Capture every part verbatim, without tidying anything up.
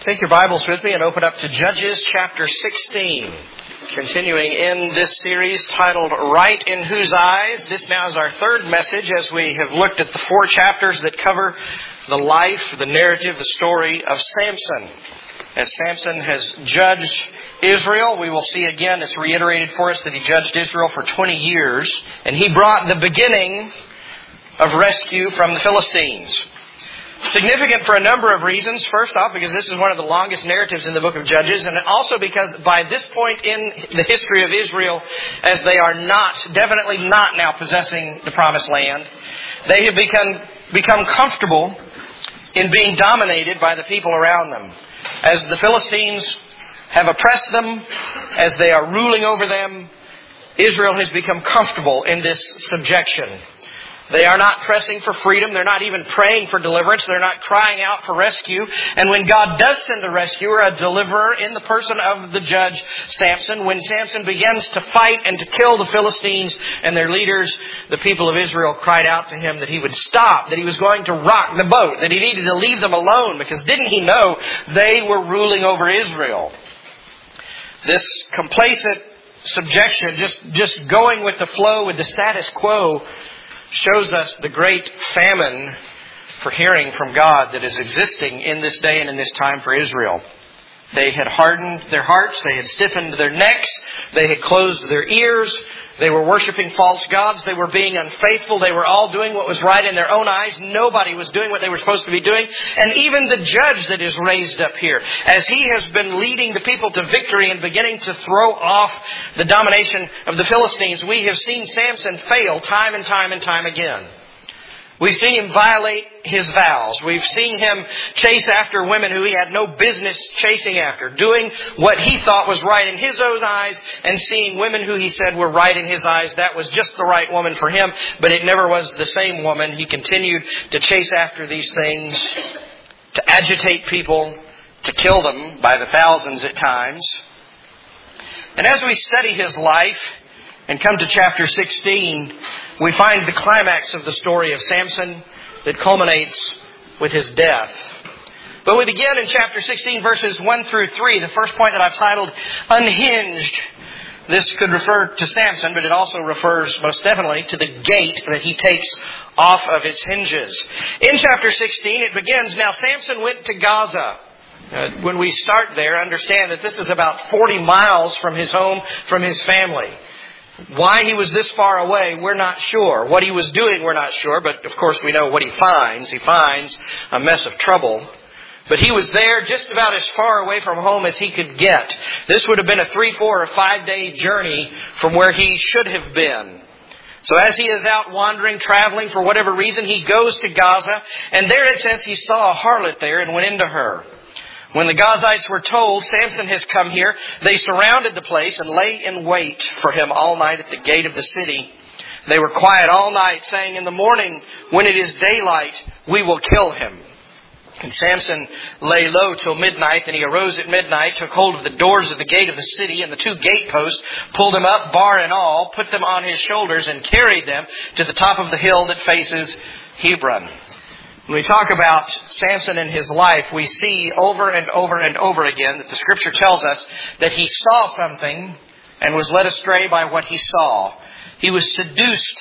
Take your Bibles with me and open up to Judges chapter sixteen. Continuing in this series titled, Right in Whose Eyes? This now is our third message as we have looked at the four chapters that cover the life, the narrative, the story of Samson. As Samson has judged Israel, we will see again, it's reiterated for us that he judged Israel for twenty years, and he brought the beginning of rescue from the Philistines. Significant for a number of reasons. First off, because this is one of the longest narratives in the book of Judges, and also because by this point in the history of Israel, as they are not, definitely not now possessing the promised land, they have become, become comfortable in being dominated by the people around them. As the Philistines have oppressed them, as they are ruling over them, Israel has become comfortable in this subjection. They are not pressing for freedom. They're not even praying for deliverance. They're not crying out for rescue. And when God does send a rescuer, a deliverer in the person of the judge Samson, when Samson begins to fight and to kill the Philistines and their leaders, the people of Israel cried out to him that he would stop, that he was going to rock the boat, that he needed to leave them alone, because didn't he know they were ruling over Israel? This complacent subjection, just, just going with the flow, with the status quo, shows us the great famine for hearing from God that is existing in this day and in this time for Israel. They had hardened their hearts. They had stiffened their necks. They had closed their ears. They were worshiping false gods. They were being unfaithful. They were all doing what was right in their own eyes. Nobody was doing what they were supposed to be doing. And even the judge that is raised up here, as he has been leading the people to victory and beginning to throw off the domination of the Philistines, we have seen Samson fail time and time and time again. We've seen him violate his vows. We've seen him chase after women who he had no business chasing after, doing what he thought was right in his own eyes, and seeing women who he said were right in his eyes. That was just the right woman for him, but it never was the same woman. He continued to chase after these things, to agitate people, to kill them by the thousands at times. And as we study his life and come to chapter sixteen, we find the climax of the story of Samson that culminates with his death. But we begin in chapter sixteen, verses one through three, the first point that I've titled, Unhinged. This could refer to Samson, but it also refers most definitely to the gate that he takes off of its hinges. In chapter sixteen, it begins, Now Samson went to Gaza. Uh, when we start there, understand that this is about forty miles from his home, from his family. Why he was this far away, we're not sure. What he was doing, we're not sure. But, of course, we know what he finds. He finds a mess of trouble. But he was there just about as far away from home as he could get. This would have been a three, four, or five-day journey from where he should have been. So as he is out wandering, traveling for whatever reason, he goes to Gaza. And there it says he saw a harlot there and went into her. When the Gazites were told, Samson has come here, they surrounded the place and lay in wait for him all night at the gate of the city. They were quiet all night, saying, In the morning, when it is daylight, we will kill him. And Samson lay low till midnight. Then he arose at midnight, took hold of the doors of the gate of the city and the two gateposts, pulled them up, bar and all, put them on his shoulders, and carried them to the top of the hill that faces Hebron. When we talk about Samson and his life, we see over and over and over again that the Scripture tells us that he saw something and was led astray by what he saw. He was seduced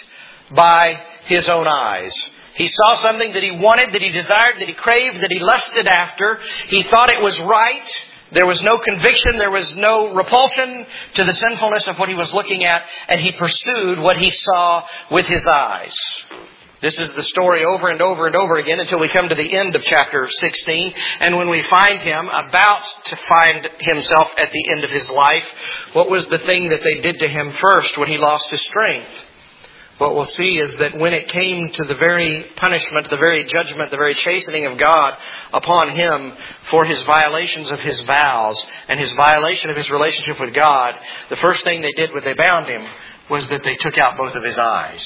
by his own eyes. He saw something that he wanted, that he desired, that he craved, that he lusted after. He thought it was right. There was no conviction. There was no repulsion to the sinfulness of what he was looking at. And he pursued what he saw with his eyes. This is the story over and over and over again until we come to the end of chapter sixteen. And when we find him about to find himself at the end of his life, what was the thing that they did to him first when he lost his strength? What we'll see is that when it came to the very punishment, the very judgment, the very chastening of God upon him for his violations of his vows and his violation of his relationship with God, the first thing they did when they bound him was that they took out both of his eyes.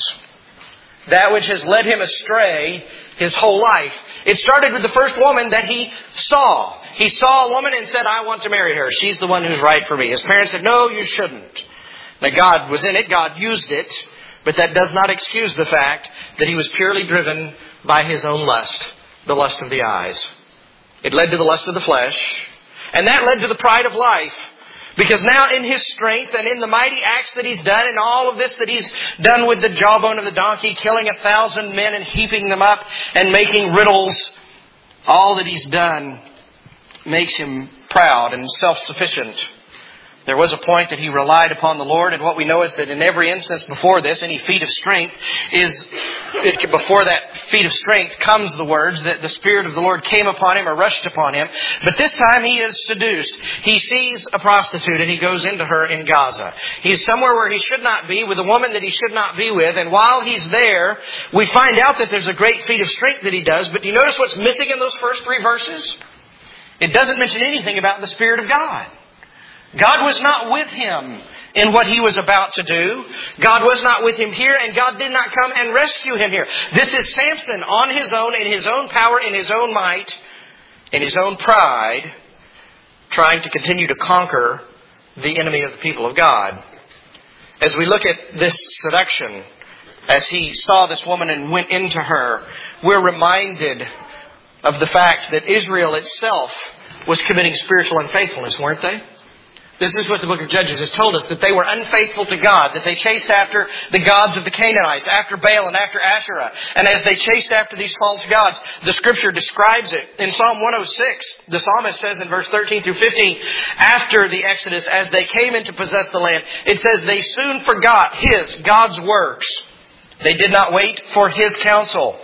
That which has led him astray his whole life. It started with the first woman that he saw. He saw a woman and said, I want to marry her. She's the one who's right for me. His parents said, no, you shouldn't. Now God was in it. God used it. But that does not excuse the fact that he was purely driven by his own lust, the lust of the eyes. It led to the lust of the flesh. And that led to the pride of life. Because now in His strength and in the mighty acts that He's done and all of this that He's done with the jawbone of the donkey, killing a thousand men and heaping them up and making riddles, all that He's done makes Him proud and self-sufficient. There was a point that He relied upon the Lord, and what we know is that in every instance before this, any feat of strength is, it, before that feat of strength comes the words that the Spirit of the Lord came upon him or rushed upon him. But this time he is seduced. He sees a prostitute and he goes into her in Gaza. He's somewhere where he should not be, with a woman that he should not be with, and while he's there, we find out that there's a great feat of strength that he does, but do you notice what's missing in those first three verses? It doesn't mention anything about the Spirit of God. God was not with him in what he was about to do. God was not with him here, and God did not come and rescue him here. This is Samson on his own, in his own power, in his own might, in his own pride, trying to continue to conquer the enemy of the people of God. As we look at this seduction, as he saw this woman and went into her, we're reminded of the fact that Israel itself was committing spiritual unfaithfulness, weren't they? This is what the book of Judges has told us, that they were unfaithful to God, that they chased after the gods of the Canaanites, after Baal and after Asherah. And as they chased after these false gods, the Scripture describes it. In Psalm one oh six, the psalmist says in verse thirteen through fifteen, after the Exodus, as they came in to possess the land, it says, they soon forgot His, God's works. They did not wait for His counsel,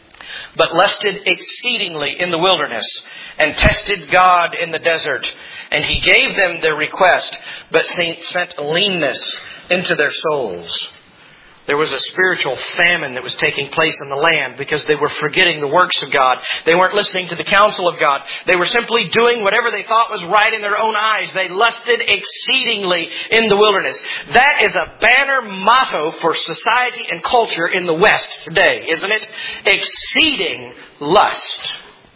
but lusted exceedingly in the wilderness, and tested God in the desert. And He gave them their request, but sent leanness into their souls. There was a spiritual famine that was taking place in the land because they were forgetting the works of God. They weren't listening to the counsel of God. They were simply doing whatever they thought was right in their own eyes. They lusted exceedingly in the wilderness. That is a banner motto for society and culture in the West today, isn't it? Exceeding lust.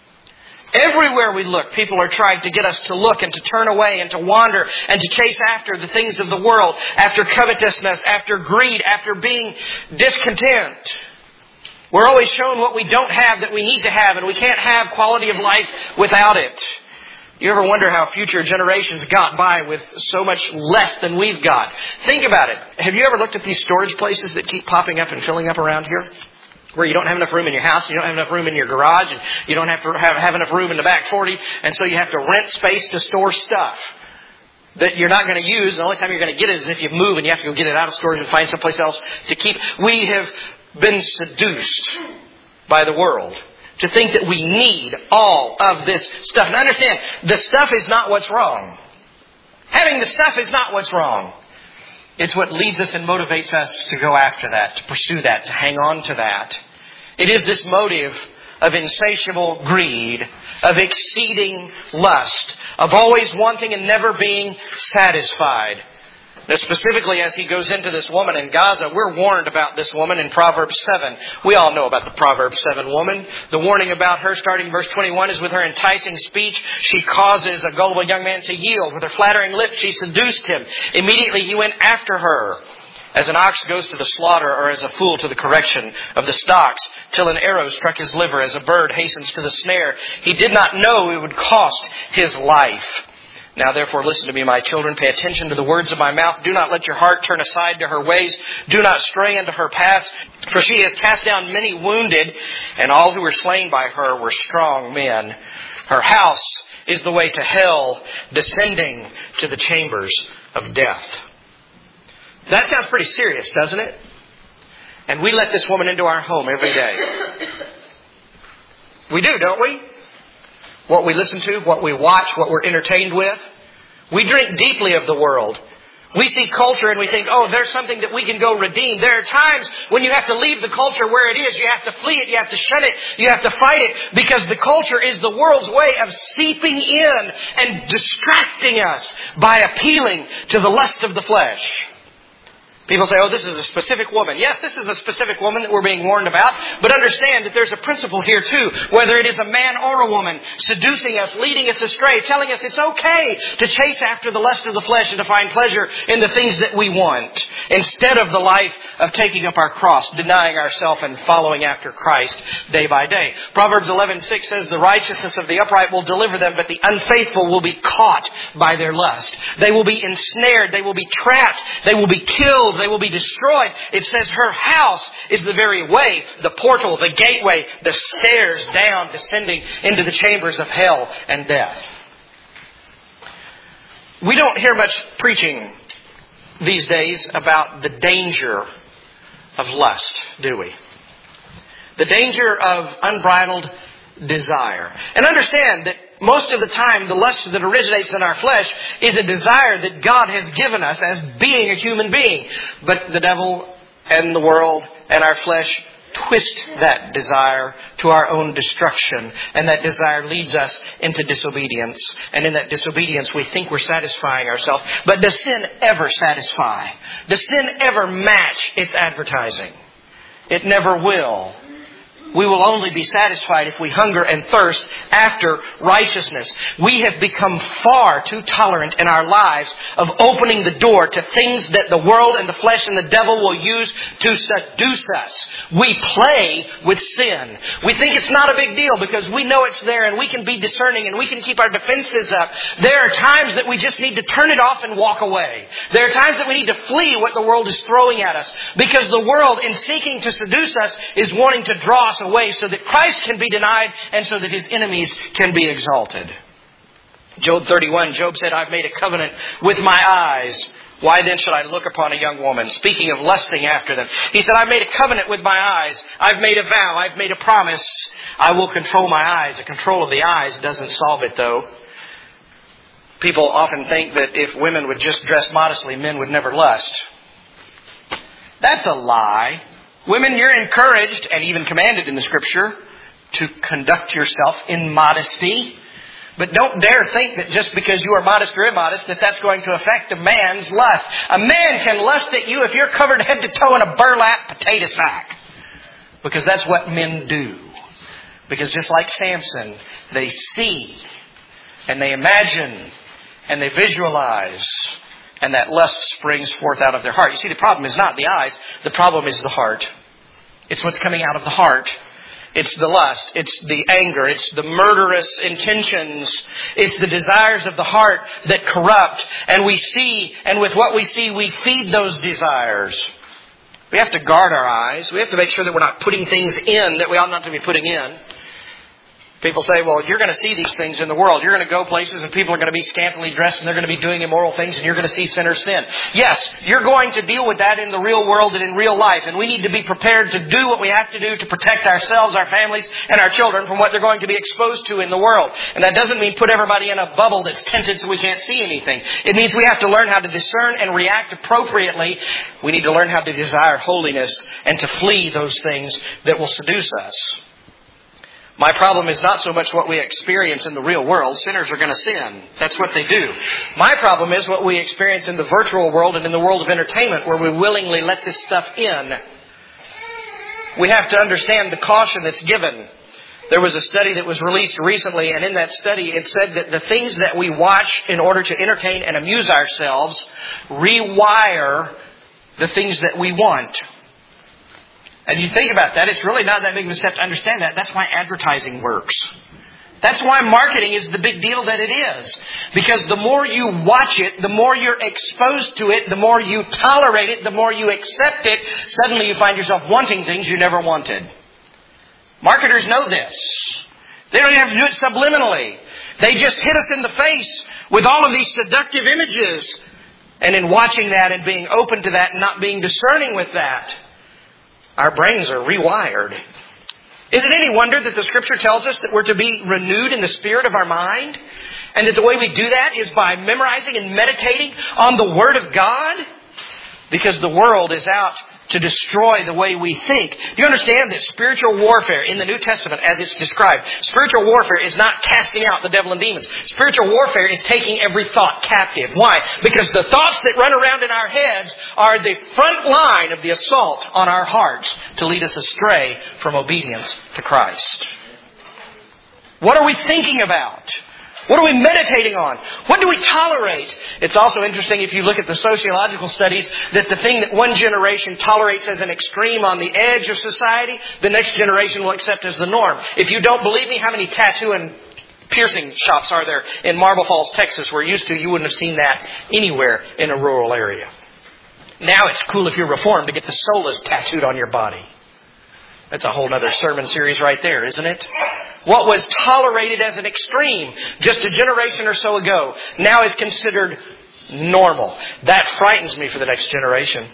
Everywhere we look, people are trying to get us to look and to turn away and to wander and to chase after the things of the world, after covetousness, after greed, after being discontent. We're always shown what we don't have that we need to have, and we can't have quality of life without it. You ever wonder how future generations got by with so much less than we've got? Think about it. Have you ever looked at these storage places that keep popping up and filling up around here? Where you don't have enough room in your house, you don't have enough room in your garage, and you don't have to have, have enough room in the back forty, and so you have to rent space to store stuff that you're not going to use. The only time you're going to get it is if you move and you have to go get it out of storage and find someplace else to keep. We have been seduced by the world to think that we need all of this stuff. And understand, the stuff is not what's wrong. Having the stuff is not what's wrong. It's what leads us and motivates us to go after that, to pursue that, to hang on to that. It is this motive of insatiable greed, of exceeding lust, of always wanting and never being satisfied. Now, specifically as he goes into this woman in Gaza, we're warned about this woman in Proverbs seven. We all know about the Proverbs seven woman. The warning about her, starting in verse twenty-one, is with her enticing speech, she causes a gullible young man to yield. With her flattering lips, she seduced him. Immediately he went after her, as an ox goes to the slaughter, or as a fool to the correction of the stocks, till an arrow struck his liver, as a bird hastens to the snare. He did not know it would cost his life. Now therefore listen to me, my children. Pay attention to the words of my mouth. Do not let your heart turn aside to her ways. Do not stray into her paths. For she has cast down many wounded, and all who were slain by her were strong men. Her house is the way to hell, descending to the chambers of death. That sounds pretty serious, doesn't it? And we let this woman into our home every day. We do, don't we? What we listen to, what we watch, what we're entertained with. We drink deeply of the world. We see culture and we think, oh, there's something that we can go redeem. There are times when you have to leave the culture where it is. You have to flee it. You have to shun it. You have to fight it. Because the culture is the world's way of seeping in and distracting us by appealing to the lust of the flesh. People say, oh, this is a specific woman. Yes, this is a specific woman that we're being warned about. But understand that there's a principle here too. Whether it is a man or a woman seducing us, leading us astray, telling us it's okay to chase after the lust of the flesh and to find pleasure in the things that we want, instead of the life of taking up our cross, denying ourselves and following after Christ day by day. Proverbs eleven six says, the righteousness of the upright will deliver them, but the unfaithful will be caught by their lust. They will be ensnared. They will be trapped. They will be killed. They will be destroyed. It says her house is the very way, the portal, the gateway, the stairs down, descending into the chambers of hell and death. We don't hear much preaching these days about the danger of lust, do we? The danger of unbridled desire. And understand that most of the time, the lust that originates in our flesh is a desire that God has given us as being a human being. But the devil and the world and our flesh twist that desire to our own destruction. And that desire leads us into disobedience. And in that disobedience, we think we're satisfying ourselves. But does sin ever satisfy? Does sin ever match its advertising? It never will. We will only be satisfied if we hunger and thirst after righteousness. We have become far too tolerant in our lives of opening the door to things that the world and the flesh and the devil will use to seduce us. We play with sin. We think it's not a big deal because we know it's there and we can be discerning and we can keep our defenses up. There are times that we just need to turn it off and walk away. There are times that we need to flee what the world is throwing at us, because the world, in seeking to seduce us, is wanting to draw us away so that Christ can be denied and so that His enemies can be exalted. Job thirty-one, Job said, I've made a covenant with my eyes. Why then should I look upon a young woman? Speaking of lusting after them. He said, I've made a covenant with my eyes. I've made a vow. I've made a promise. I will control my eyes. The control of the eyes doesn't solve it, though. People often think that if women would just dress modestly, men would never lust. That's a lie. Women, you're encouraged and even commanded in the Scripture to conduct yourself in modesty. But don't dare think that just because you are modest or immodest that that's going to affect a man's lust. A man can lust at you if you're covered head to toe in a burlap potato sack. Because that's what men do. Because just like Samson, they see and they imagine and they visualize. And that lust springs forth out of their heart. You see, the problem is not the eyes. The problem is the heart. It's what's coming out of the heart. It's the lust. It's the anger. It's the murderous intentions. It's the desires of the heart that corrupt. And we see, and with what we see, we feed those desires. We have to guard our eyes. We have to make sure that we're not putting things in that we ought not to be putting in. People say, well, you're going to see these things in the world. You're going to go places and people are going to be scantily dressed and they're going to be doing immoral things and you're going to see sinners sin. Yes, you're going to deal with that in the real world and in real life. And we need to be prepared to do what we have to do to protect ourselves, our families, and our children from what they're going to be exposed to in the world. And that doesn't mean put everybody in a bubble that's tinted so we can't see anything. It means we have to learn how to discern and react appropriately. We need to learn how to desire holiness and to flee those things that will seduce us. My problem is not so much what we experience in the real world. Sinners are going to sin. That's what they do. My problem is what we experience in the virtual world and in the world of entertainment, where we willingly let this stuff in. We have to understand the caution that's given. There was a study that was released recently, and in that study it said that the things that we watch in order to entertain and amuse ourselves rewire the things that we want. And you think about that, it's really not that big of a step to understand that. That's why advertising works. That's why marketing is the big deal that it is. Because the more you watch it, the more you're exposed to it, the more you tolerate it, the more you accept it, suddenly you find yourself wanting things you never wanted. Marketers know this. They don't even have to do it subliminally. They just hit us in the face with all of these seductive images. And in watching that and being open to that and not being discerning with that, our brains are rewired. Is it any wonder that the Scripture tells us that we're to be renewed in the spirit of our mind? And that the way we do that is by memorizing and meditating on the Word of God? Because the world is out to destroy the way we think. Do you understand that spiritual warfare in the New Testament, as it's described, spiritual warfare is not casting out the devil and demons. Spiritual warfare is taking every thought captive. Why? Because the thoughts that run around in our heads are the front line of the assault on our hearts to lead us astray from obedience to Christ. What are we thinking about? What are we meditating on? What do we tolerate? It's also interesting if you look at the sociological studies that the thing that one generation tolerates as an extreme on the edge of society, the next generation will accept as the norm. If you don't believe me, how many tattoo and piercing shops are there in Marble Falls, Texas, where used to you wouldn't have seen that anywhere in a rural area? Now it's cool if you're reformed to get the solas tattooed on your body. That's a whole other sermon series right there, isn't it? What was tolerated as an extreme just a generation or so ago, now it's considered normal. That frightens me for the next generation.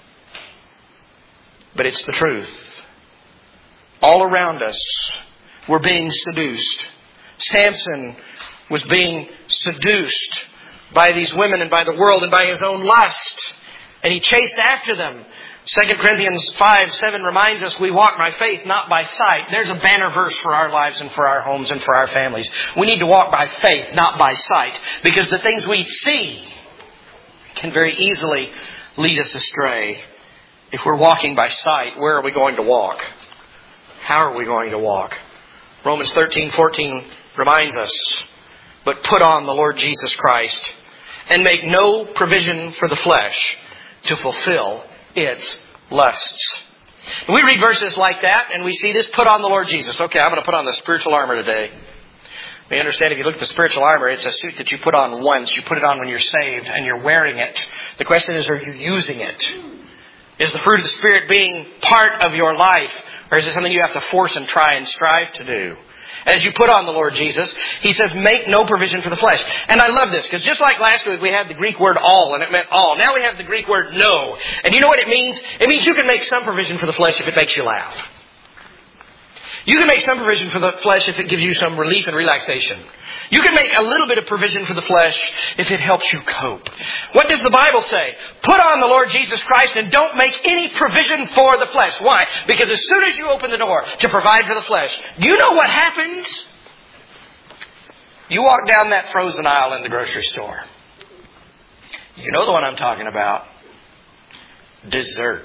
But it's the truth. All around us, we're being seduced. Samson was being seduced by these women and by the world and by his own lust. And he chased after them. Second Corinthians five seven reminds us we walk by faith, not by sight. There's a banner verse for our lives and for our homes and for our families. We need to walk by faith, not by sight. Because the things we see can very easily lead us astray. If we're walking by sight, where are we going to walk? How are we going to walk? Romans thirteen fourteen reminds us, but put on the Lord Jesus Christ and make no provision for the flesh to fulfill its lusts. We read verses like that and we see this, put on the Lord Jesus. Okay, I'm going to put on the spiritual armor today. You understand, if you look at the spiritual armor, it's a suit that you put on once. You put it on when you're saved and you're wearing it. The question is, are you using it? Is the fruit of the Spirit being part of your life? Or is it something you have to force and try and strive to do? As you put on the Lord Jesus, He says, make no provision for the flesh. And I love this, because just like last week we had the Greek word all, and it meant all. Now we have the Greek word no. And you know what it means? It means you can make some provision for the flesh if it makes you laugh. You can make some provision for the flesh if it gives you some relief and relaxation. You can make a little bit of provision for the flesh if it helps you cope. What does the Bible say? Put on the Lord Jesus Christ and don't make any provision for the flesh. Why? Because as soon as you open the door to provide for the flesh, you know what happens? You walk down that frozen aisle in the grocery store. You know the one I'm talking about. Dessert.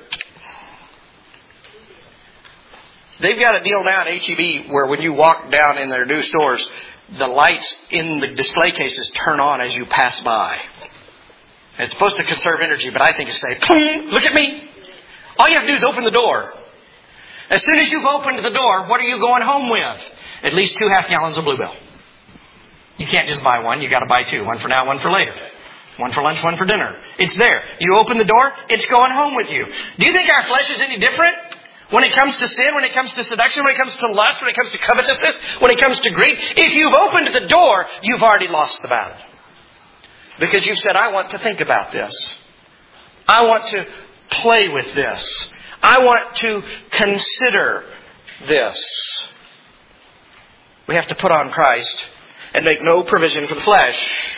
They've got a deal now at H E B where when you walk down in their new stores, the lights in the display cases turn on as you pass by. It's supposed to conserve energy, but I think it's say, look at me. All you have to do is open the door. As soon as you've opened the door, what are you going home with? At least two half gallons of Bluebell. You can't just buy one. You got to buy two. One for now, one for later. One for lunch, one for dinner. It's there. You open the door, it's going home with you. Do you think our flesh is any different? When it comes to sin, when it comes to seduction, when it comes to lust, when it comes to covetousness, when it comes to greed, if you've opened the door, you've already lost the battle. Because you've said, I want to think about this. I want to play with this. I want to consider this. We have to put on Christ and make no provision for the flesh.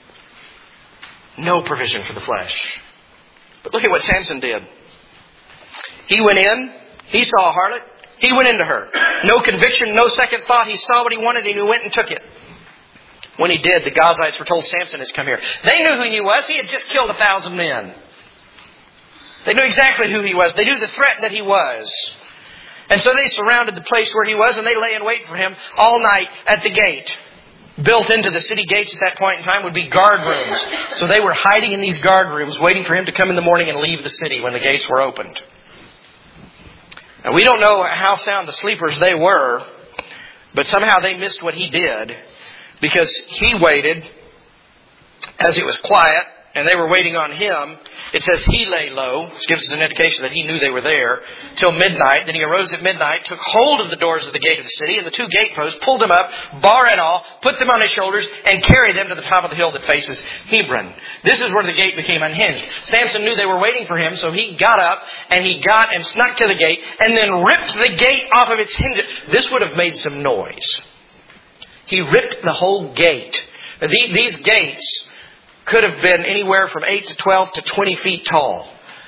No provision for the flesh. But look at what Samson did. He went in. He saw a harlot. He went into her. No conviction, no second thought. He saw what he wanted and he went and took it. When he did, the Gazites were told, Samson has come here. They knew who he was. He had just killed a thousand men. They knew exactly who he was. They knew the threat that he was. And so they surrounded the place where he was and they lay in wait for him all night at the gate. Built into the city gates at that point in time would be guard rooms. So they were hiding in these guard rooms waiting for him to come in the morning and leave the city when the gates were opened. And we don't know how sound the sleepers they were, but somehow they missed what he did because he waited as it was quiet and they were waiting on him. It says he lay low, which gives us an indication that he knew they were there, till midnight. Then he arose at midnight, took hold of the doors of the gate of the city and the two gateposts, pulled them up, bar and all, put them on his shoulders, and carried them to the top of the hill that faces Hebron. This is where the gate became unhinged. Samson knew they were waiting for him, so he got up and he got and snuck to the gate and then ripped the gate off of its hinges. This would have made some noise. He ripped the whole gate. These gates could have been anywhere from eight to twelve to twenty feet tall.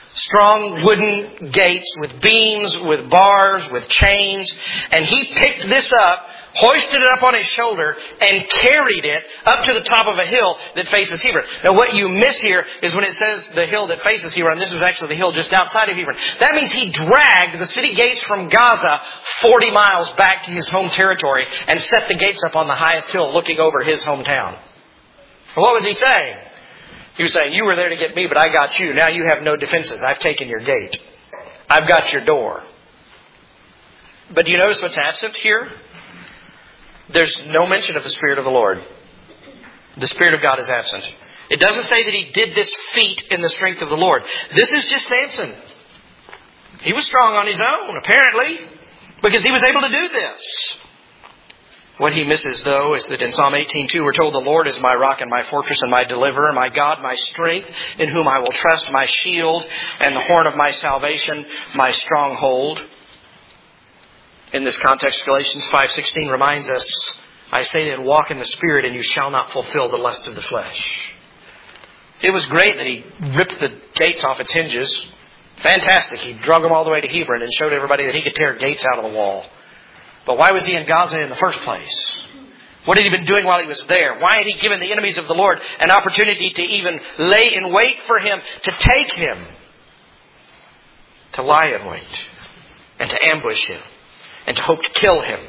Strong wooden gates with beams, with bars, with chains. And he picked this up, hoisted it up on his shoulder, and carried it up to the top of a hill that faces Hebron. Now what you miss here is when it says the hill that faces Hebron, this was actually the hill just outside of Hebron. That means he dragged the city gates from Gaza forty miles back to his home territory and set the gates up on the highest hill looking over his hometown. Well, what was he saying? He was saying, you were there to get me, but I got you. Now you have no defenses. I've taken your gate. I've got your door. But do you notice what's absent here? There's no mention of the Spirit of the Lord. The Spirit of God is absent. It doesn't say that he did this feat in the strength of the Lord. This is just Samson. He was strong on his own, apparently, because he was able to do this. What he misses, though, is that in Psalm eighteen two, we're told, the Lord is my rock and my fortress and my deliverer, my God, my strength, in whom I will trust, my shield and the horn of my salvation, my stronghold. In this context, Galatians five sixteen reminds us, I say then, walk in the Spirit and you shall not fulfill the lust of the flesh. It was great that he ripped the gates off its hinges. Fantastic. He drug them all the way to Hebron and showed everybody that he could tear gates out of the wall. But why was he in Gaza in the first place? What had he been doing while he was there? Why had he given the enemies of the Lord an opportunity to even lay in wait for him, to take him, to lie in wait, and to ambush him, and to hope to kill him?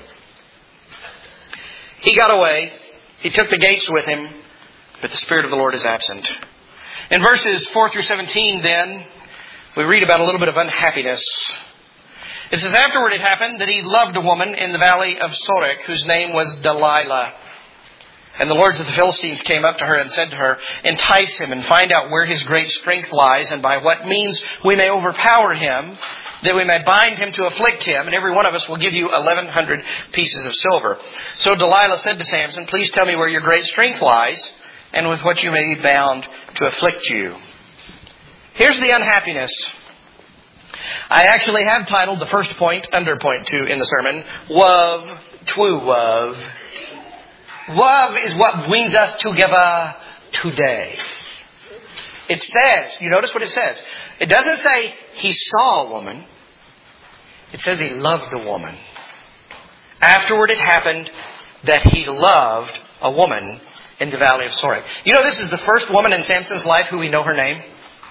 He got away. He took the gates with him, but the Spirit of the Lord is absent. In verses four through seventeen, then, we read about a little bit of unhappiness. It says, afterward it happened that he loved a woman in the valley of Sorek, whose name was Delilah. And the lords of the Philistines came up to her and said to her, entice him and find out where his great strength lies, and by what means we may overpower him, that we may bind him to afflict him, and every one of us will give you eleven hundred pieces of silver. So Delilah said to Samson, please tell me where your great strength lies, and with what you may be bound to afflict you. Here's the unhappiness. I actually have titled the first point under point two in the sermon, Wav Twu Wav. Wav is what brings us together today. It says, you notice what it says. It doesn't say he saw a woman. It says he loved a woman. Afterward it happened that he loved a woman in the valley of Sorek. You know, this is the first woman in Samson's life who we know her name.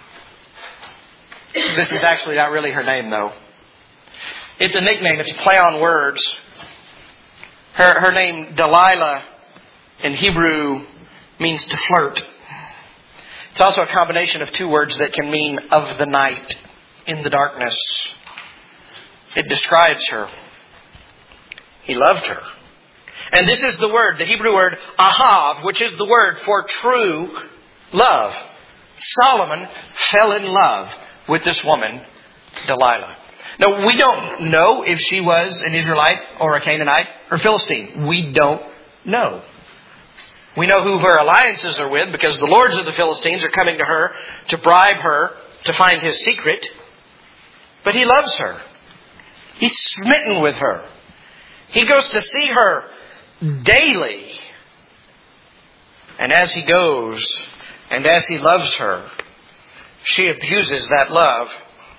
This is actually not really her name, though. It's a nickname. It's a play on words. Her, her name, Delilah, in Hebrew, means to flirt. It's also a combination of two words that can mean of the night, in the darkness. It describes her. He loved her. And this is the word, the Hebrew word, ahav, which is the word for true love. Solomon fell in love with this woman, Delilah. Now, we don't know if she was an Israelite or a Canaanite or Philistine. We don't know. We know who her alliances are with because the lords of the Philistines are coming to her to bribe her to find his secret. But he loves her. He's smitten with her. He goes to see her daily. And as he goes and as he loves her, she abuses that love.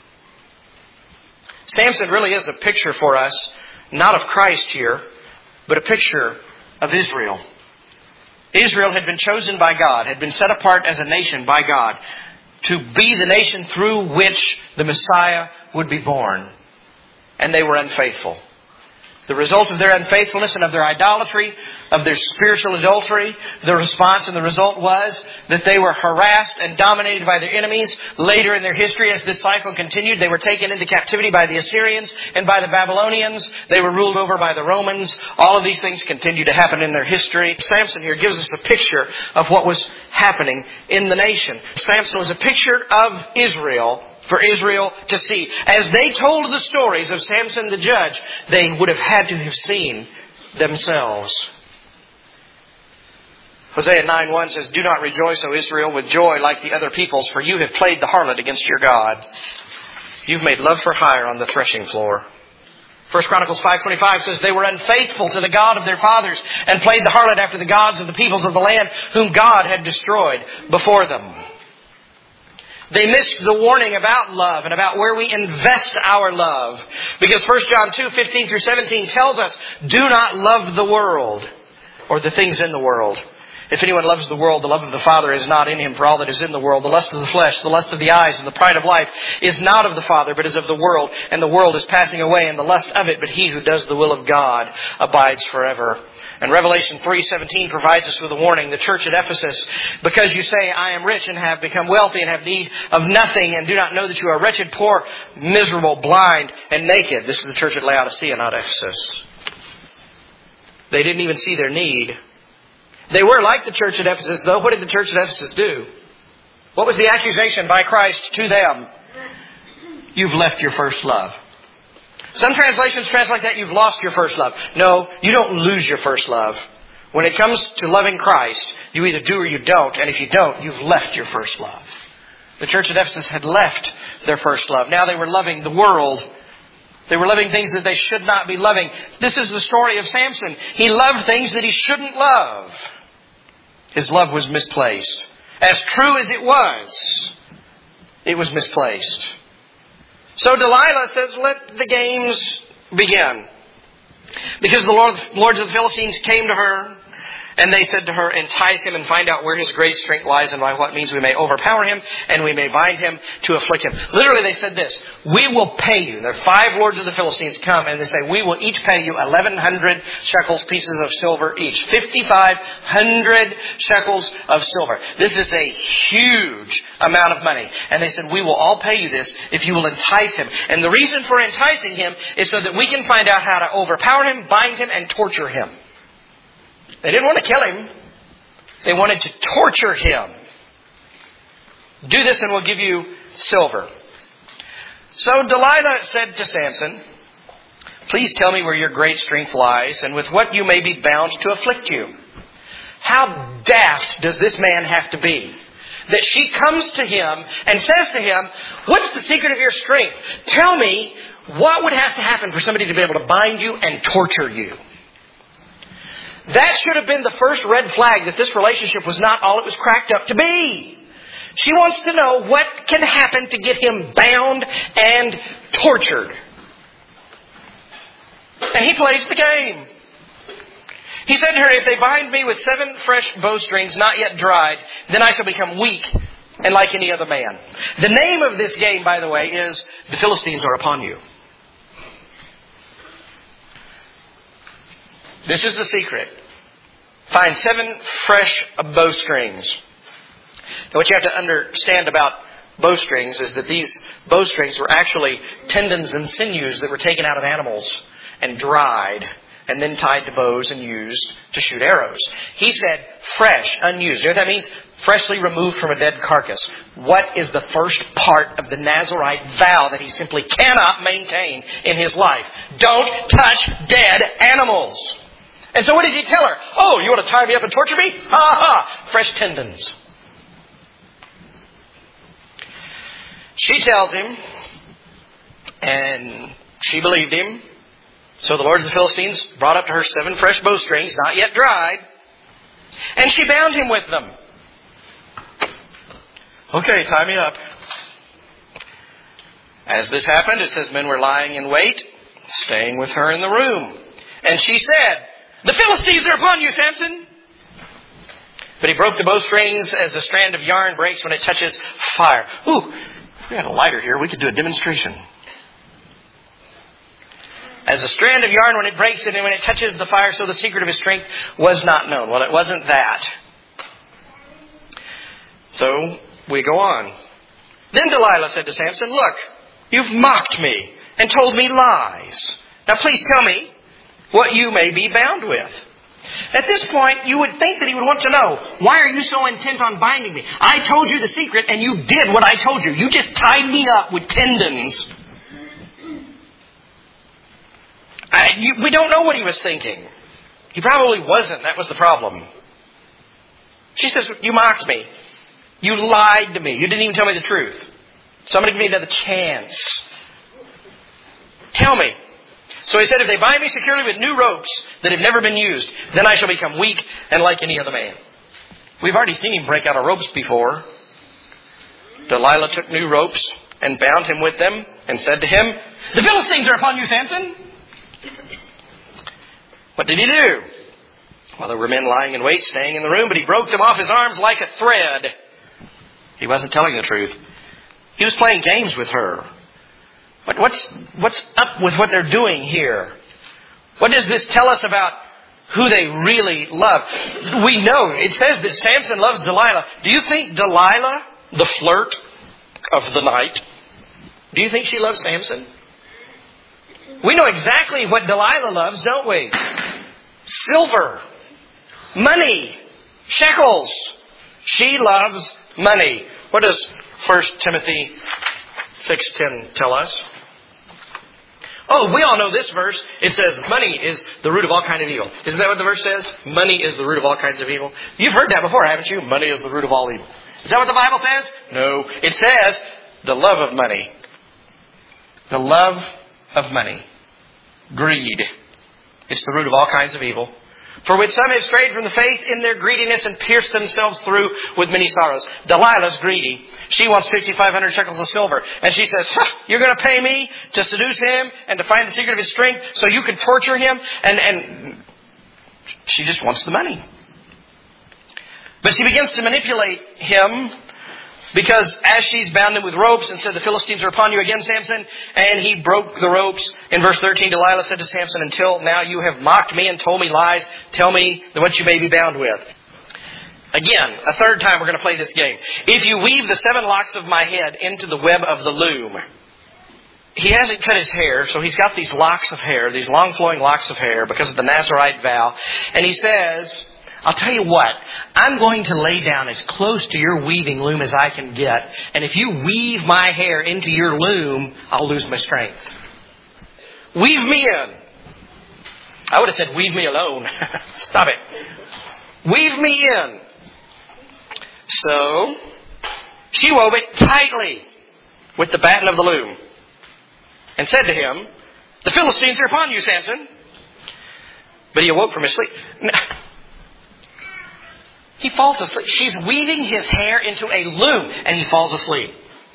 Samson really is a picture for us, not of Christ here, but a picture of Israel. Israel had been chosen by God, had been set apart as a nation by God to be the nation through which the Messiah would be born. And they were unfaithful. The result of their unfaithfulness and of their idolatry, of their spiritual adultery, the response and the result was that they were harassed and dominated by their enemies. Later in their history, as this cycle continued, they were taken into captivity by the Assyrians and by the Babylonians. They were ruled over by the Romans. All of these things continue to happen in their history. Samson here gives us a picture of what was happening in the nation. Samson was a picture of Israel for Israel to see. As they told the stories of Samson the judge, they would have had to have seen themselves. Hosea nine one says, do not rejoice, O Israel, with joy like the other peoples, for you have played the harlot against your God. You've made love for hire on the threshing floor. First Chronicles five twenty-five says, they were unfaithful to the God of their fathers and played the harlot after the gods of the peoples of the land whom God had destroyed before them. They missed the warning about love and about where we invest our love. Because First John two, fifteen through seventeen tells us, do not love the world or the things in the world. If anyone loves the world, the love of the Father is not in him. For all that is in the world, the lust of the flesh, the lust of the eyes, and the pride of life, is not of the Father, but is of the world. And the world is passing away, and the lust of it. But he who does the will of God abides forever. And Revelation three seventeen provides us with a warning. The church at Ephesus, because you say, I am rich and have become wealthy and have need of nothing, and do not know that you are wretched, poor, miserable, blind, and naked. This is the church at Laodicea, not Ephesus. They didn't even see their need. They were like the church at Ephesus, though. What did the church at Ephesus do? What was the accusation by Christ to them? You've left your first love. Some translations translate that you've lost your first love. No, you don't lose your first love. When it comes to loving Christ, you either do or you don't. And if you don't, you've left your first love. The church at Ephesus had left their first love. Now they were loving the world. They were loving things that they should not be loving. This is the story of Samson. He loved things that he shouldn't love. His love was misplaced. As true as it was, it was misplaced. So Delilah says, let the games begin. Because the Lord, lords of the Philistines came to her, and they said to her, entice him and find out where his great strength lies and by what means we may overpower him and we may bind him to afflict him. Literally they said this, we will pay you. There are five lords of the Philistines come and they say, we will each pay you eleven hundred shekels, pieces of silver each. fifty-five hundred shekels of silver. This is a huge amount of money. And they said, we will all pay you this if you will entice him. And the reason for enticing him is so that we can find out how to overpower him, bind him, and torture him. They didn't want to kill him. They wanted to torture him. Do this and we'll give you silver. So Delilah said to Samson, please tell me where your great strength lies and with what you may be bound to afflict you. How daft does this man have to be? That she comes to him and says to him, what's the secret of your strength? Tell me what would have to happen for somebody to be able to bind you and torture you. That should have been the first red flag that this relationship was not all it was cracked up to be. She wants to know what can happen to get him bound and tortured. And he plays the game. He said to her, if they bind me with seven fresh bowstrings not yet dried, then I shall become weak and like any other man. The name of this game, by the way, is The Philistines Are Upon You. This is the secret. Find seven fresh bowstrings. Now, what you have to understand about bowstrings is that these bowstrings were actually tendons and sinews that were taken out of animals and dried and then tied to bows and used to shoot arrows. He said fresh, unused. You know what that means? Freshly removed from a dead carcass. What is the first part of the Nazirite vow that he simply cannot maintain in his life? Don't touch dead animals. And so what did he tell her? Oh, you want to tie me up and torture me? Ha ha! Fresh tendons. She tells him, and she believed him. So the lords of the Philistines brought up to her seven fresh bowstrings, not yet dried, and she bound him with them. Okay, tie me up. As this happened, it says men were lying in wait, staying with her in the room. And she said, the Philistines are upon you, Samson. But he broke the bowstrings as a strand of yarn breaks when it touches fire. Ooh, if we had a lighter here, we could do a demonstration. As a strand of yarn when it breaks and when it touches the fire, so the secret of his strength was not known. Well, it wasn't that. So we go on. Then Delilah said to Samson, look, you've mocked me and told me lies. Now please tell me what you may be bound with. At this point, you would think that he would want to know, why are you so intent on binding me? I told you the secret and you did what I told you. You just tied me up with tendons. I, you, we don't know what he was thinking. He probably wasn't. That was the problem. She says, you mocked me. You lied to me. You didn't even tell me the truth. Somebody give me another chance. Tell me. So he said, if they bind me securely with new ropes that have never been used, then I shall become weak and like any other man. We've already seen him break out of ropes before. Delilah took new ropes and bound him with them and said to him, "The Philistines are upon you, Samson." What did he do? Well, there were men lying in wait, staying in the room, but he broke them off his arms like a thread. He wasn't telling the truth. He was playing games with her. But what's, what's up with what they're doing here? What does this tell us about who they really love? We know, it says that Samson loves Delilah. Do you think Delilah, the flirt of the night, do you think she loves Samson? We know exactly what Delilah loves, don't we? Silver, money, shekels. She loves money. What does First Timothy six ten tell us? Oh, we all know this verse. It says money is the root of all kind of evil. Isn't that what the verse says? Money is the root of all kinds of evil. You've heard that before, haven't you? Money is the root of all evil. Is that what the Bible says? No. It says the love of money. The love of money. Greed. It's the root of all kinds of evil. For which some have strayed from the faith in their greediness and pierced themselves through with many sorrows. Delilah's greedy. She wants fifty-five hundred shekels of silver. And she says, huh, you're going to pay me to seduce him and to find the secret of his strength so you can torture him? And, and she just wants the money. But she begins to manipulate him because as she's bound him with ropes and said, the Philistines are upon you again, Samson, and he broke the ropes. In verse thirteen, Delilah said to Samson, until now you have mocked me and told me lies. Tell me what you may be bound with. Again, a third time we're going to play this game. If you weave the seven locks of my head into the web of the loom. He hasn't cut his hair, so he's got these locks of hair, these long flowing locks of hair because of the Nazirite vow. And he says, I'll tell you what, I'm going to lay down as close to your weaving loom as I can get. And if you weave my hair into your loom, I'll lose my strength. Weave me in. I would have said, weave me alone. Stop it. Weave me in. So, she wove it tightly with the batten of the loom and said to him, the Philistines are upon you, Samson. But he awoke from his sleep. He falls asleep. She's weaving his hair into a loom and he falls asleep.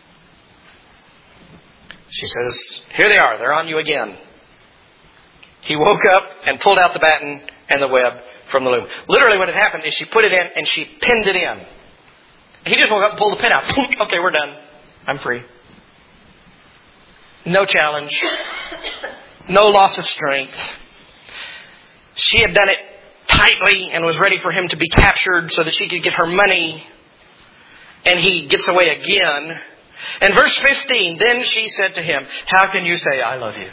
She says, here they are. They're on you again. He woke up and pulled out the batten and the web from the loom. Literally what had happened is she put it in and she pinned it in. He just woke up and pulled the pin out. Okay, we're done. I'm free. No challenge. No loss of strength. She had done it tightly and was ready for him to be captured so that she could get her money. And he gets away again. And verse fifteen, then she said to him, how can you say I love you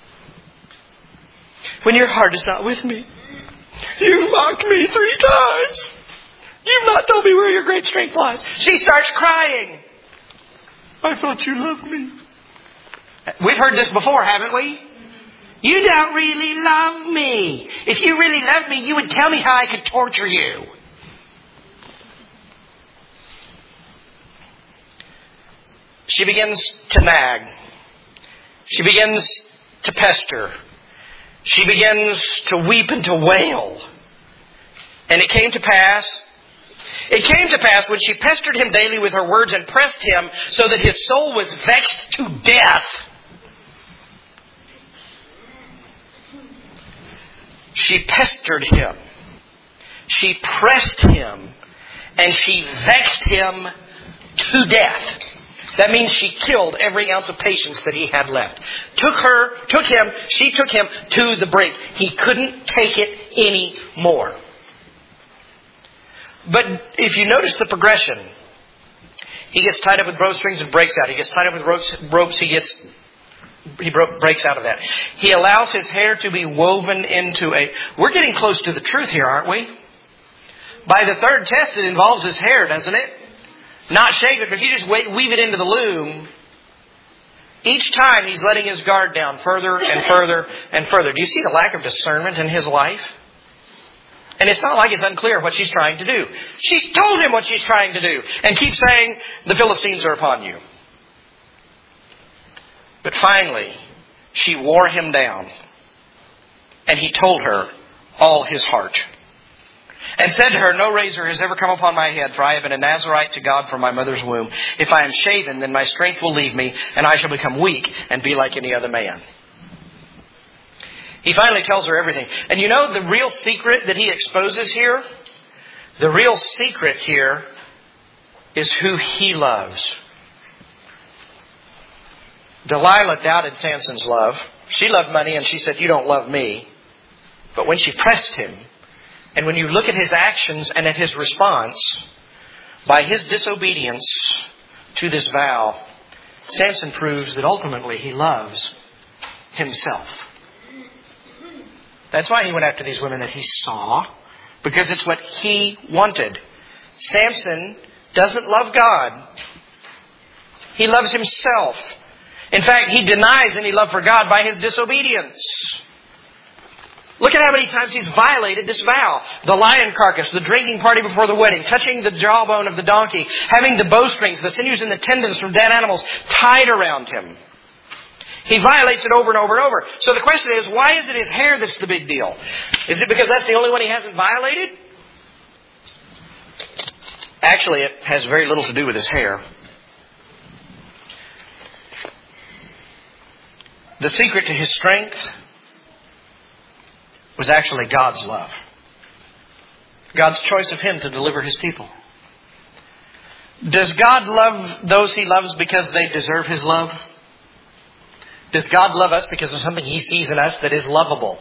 when your heart is not with me? You mocked me three times. You've not told me where your great strength lies. She starts crying. I thought you loved me. We've heard this before, haven't we? You don't really love me. If you really loved me, you would tell me how I could torture you. She begins to nag. She begins to pester. She begins to weep and to wail. And it came to pass, it came to pass when she pestered him daily with her words and pressed him so that his soul was vexed to death. She pestered him. She pressed him. And she vexed him to death. That means she killed every ounce of patience that he had left. Took her, took him, she took him to the brink. He couldn't take it anymore. But if you notice the progression, he gets tied up with bowstrings and breaks out. He gets tied up with ropes, ropes he gets, he bro- breaks out of that. He allows his hair to be woven into a, we're getting close to the truth here, aren't we? By the third test, it involves his hair, doesn't it? Not shave it, but if you just weave it into the loom, each time he's letting his guard down further and further and further. Do you see the lack of discernment in his life? And it's not like it's unclear what she's trying to do. She's told him what she's trying to do and keeps saying, the Philistines are upon you. But finally, she wore him down and he told her all his heart. and said to her, no razor has ever come upon my head, for I have been a Nazarite to God from my mother's womb. If I am shaven, then my strength will leave me, and I shall become weak and be like any other man. He finally tells her everything. And you know the real secret that he exposes here? The real secret here is who he loves. Delilah doubted Samson's love. She loved money and she said, you don't love me. But when she pressed him, and when you look at his actions and at his response, by his disobedience to this vow, Samson proves that ultimately he loves himself. That's why he went after these women that he saw, because it's what he wanted. Samson doesn't love God. He loves himself. In fact, he denies any love for God by his disobedience. Look at how many times he's violated this vow. The lion carcass, the drinking party before the wedding, touching the jawbone of the donkey, having the bowstrings, the sinews and the tendons from dead animals tied around him. He violates it over and over and over. So the question is, why is it his hair that's the big deal? Is it because that's the only one he hasn't violated? Actually, it has very little to do with his hair. The secret to his strength was actually God's love. God's choice of him to deliver his people. Does God love those he loves because they deserve his love? Does God love us because of something he sees in us that is lovable?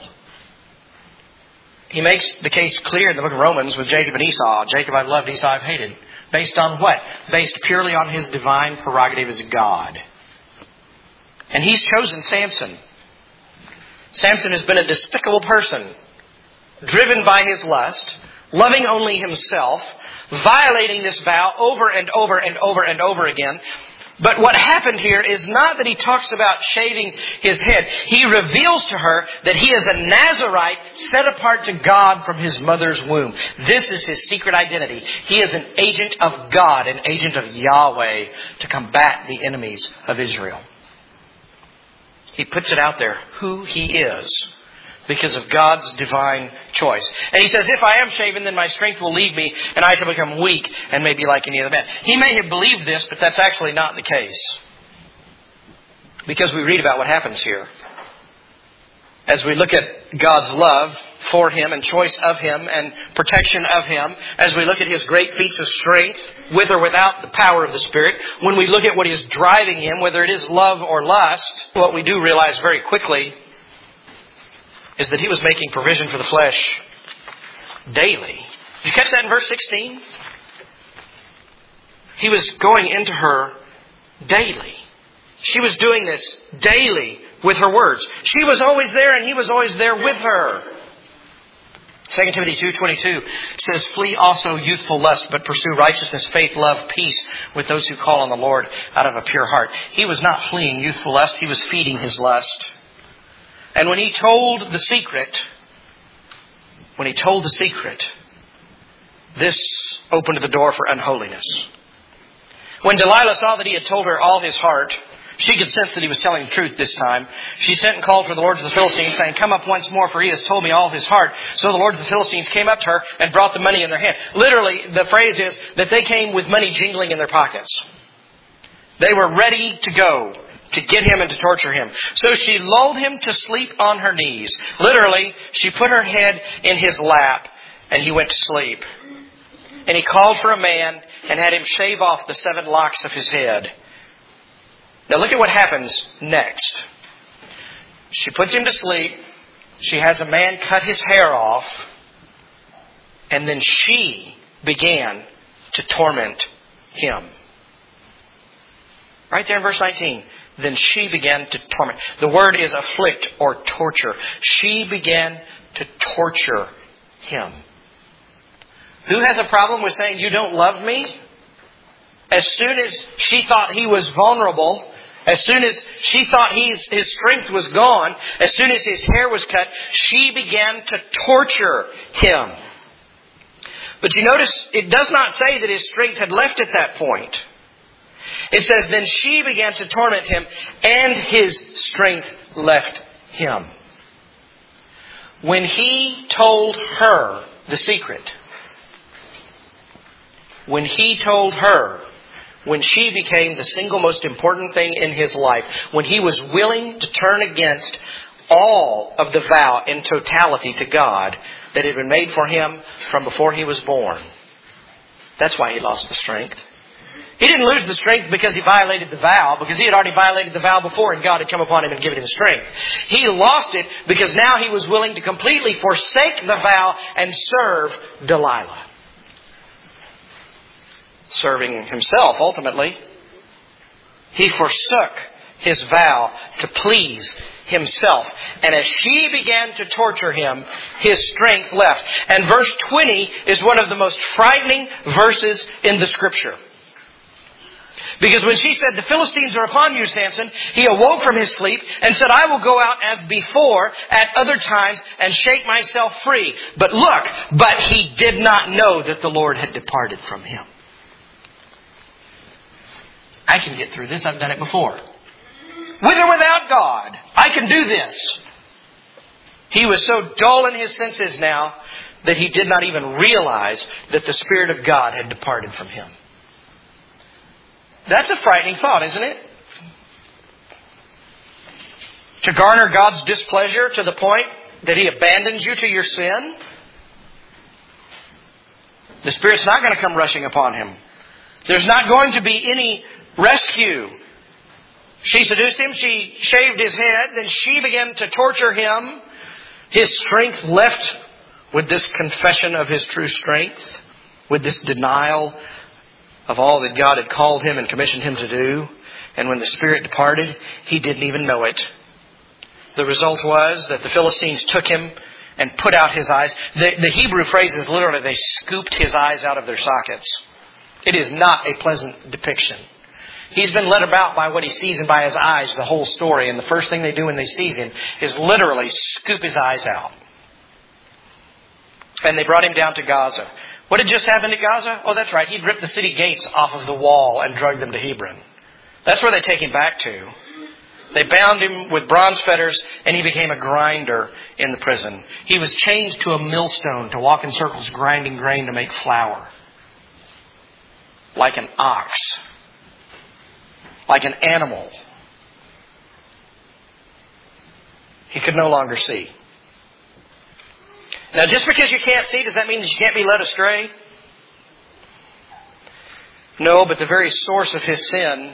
He makes the case clear in the book of Romans with Jacob and Esau. Jacob I've loved, Esau I've hated. Based on what? Based purely on his divine prerogative as God. And he's chosen Samson. Samson has been a despicable person, driven by his lust, loving only himself, violating this vow over and over and over and over again. But what happened here is not that he talks about shaving his head. He reveals to her that he is a Nazarite set apart to God from his mother's womb. This is his secret identity. He is an agent of God, an agent of Yahweh to combat the enemies of Israel. He puts it out there who he is because of God's divine choice. And he says, if I am shaven, then my strength will leave me and I shall become weak and may be like any other man. He may have believed this, but that's actually not the case. Because we read about what happens here. As we look at God's love for him and choice of him and protection of him, as we look at his great feats of strength, with or without the power of the Spirit, when we look at what is driving him, whether it is love or lust, what we do realize very quickly is that he was making provision for the flesh daily. Did you catch that in verse sixteen? He was going into her daily. She was doing this daily with her words. She was always there and he was always there with her. Second Timothy two twenty-two says, flee also youthful lust, but pursue righteousness, faith, love, peace with those who call on the Lord out of a pure heart. He was not fleeing youthful lust. He was feeding his lust. And when he told the secret, when he told the secret, this opened the door for unholiness. When Delilah saw that he had told her all his heart, she could sense that he was telling the truth this time. She sent and called for the lords of the Philistines, saying, come up once more, for he has told me all his heart. So the lords of the Philistines came up to her and brought the money in their hand. Literally, the phrase is that they came with money jingling in their pockets. They were ready to go to get him and to torture him. So she lulled him to sleep on her knees. Literally, she put her head in his lap and he went to sleep. And he called for a man and had him shave off the seven locks of his head. Now look at what happens next. She puts him to sleep. She has a man cut his hair off. And then she began to torment him. Right there in verse nineteen. Then she began to torment. The word is afflict or torture. She began to torture him. Who has a problem with saying, you don't love me? As soon as she thought he was vulnerable, as soon as she thought he, his strength was gone, as soon as his hair was cut, she began to torture him. But you notice, it does not say that his strength had left at that point. It says, then she began to torment him, and his strength left him. When he told her the secret, when he told her, when she became the single most important thing in his life, when he was willing to turn against all of the vow in totality to God that had been made for him from before he was born. That's why he lost the strength. He didn't lose the strength because he violated the vow, because he had already violated the vow before and God had come upon him and given him strength. He lost it because now he was willing to completely forsake the vow and serve Delilah. Serving himself, ultimately. He forsook his vow to please himself. And as she began to torture him, his strength left. And verse twenty is one of the most frightening verses in the Scripture. Because when she said, "The Philistines are upon you, Samson," he awoke from his sleep and said, "I will go out as before at other times and shake myself free." But look, but he did not know that the Lord had departed from him. I can get through this. I've done it before. With or without God, I can do this. He was so dull in his senses now that he did not even realize that the Spirit of God had departed from him. That's a frightening thought, isn't it? To garner God's displeasure to the point that He abandons you to your sin. The Spirit's not going to come rushing upon him. There's not going to be any rescue. She seduced him. She shaved his head. Then she began to torture him. His strength left with this confession of his true strength, with this denial of all that God had called him and commissioned him to do. And when the Spirit departed, he didn't even know it. The result was that the Philistines took him and put out his eyes. The, the Hebrew phrase is literally, they scooped his eyes out of their sockets. It is not a pleasant depiction. He's been led about by what he sees and by his eyes the whole story. And the first thing they do when they seize him is literally scoop his eyes out. And they brought him down to Gaza. What had just happened to Gaza? Oh, that's right. He'd ripped the city gates off of the wall and dragged them to Hebron. That's where they take him back to. They bound him with bronze fetters and he became a grinder in the prison. He was chained to a millstone to walk in circles grinding grain to make flour. Like an ox. Like an animal. He could no longer see. Now, just because you can't see, does that mean that you can't be led astray? No, but the very source of his sin,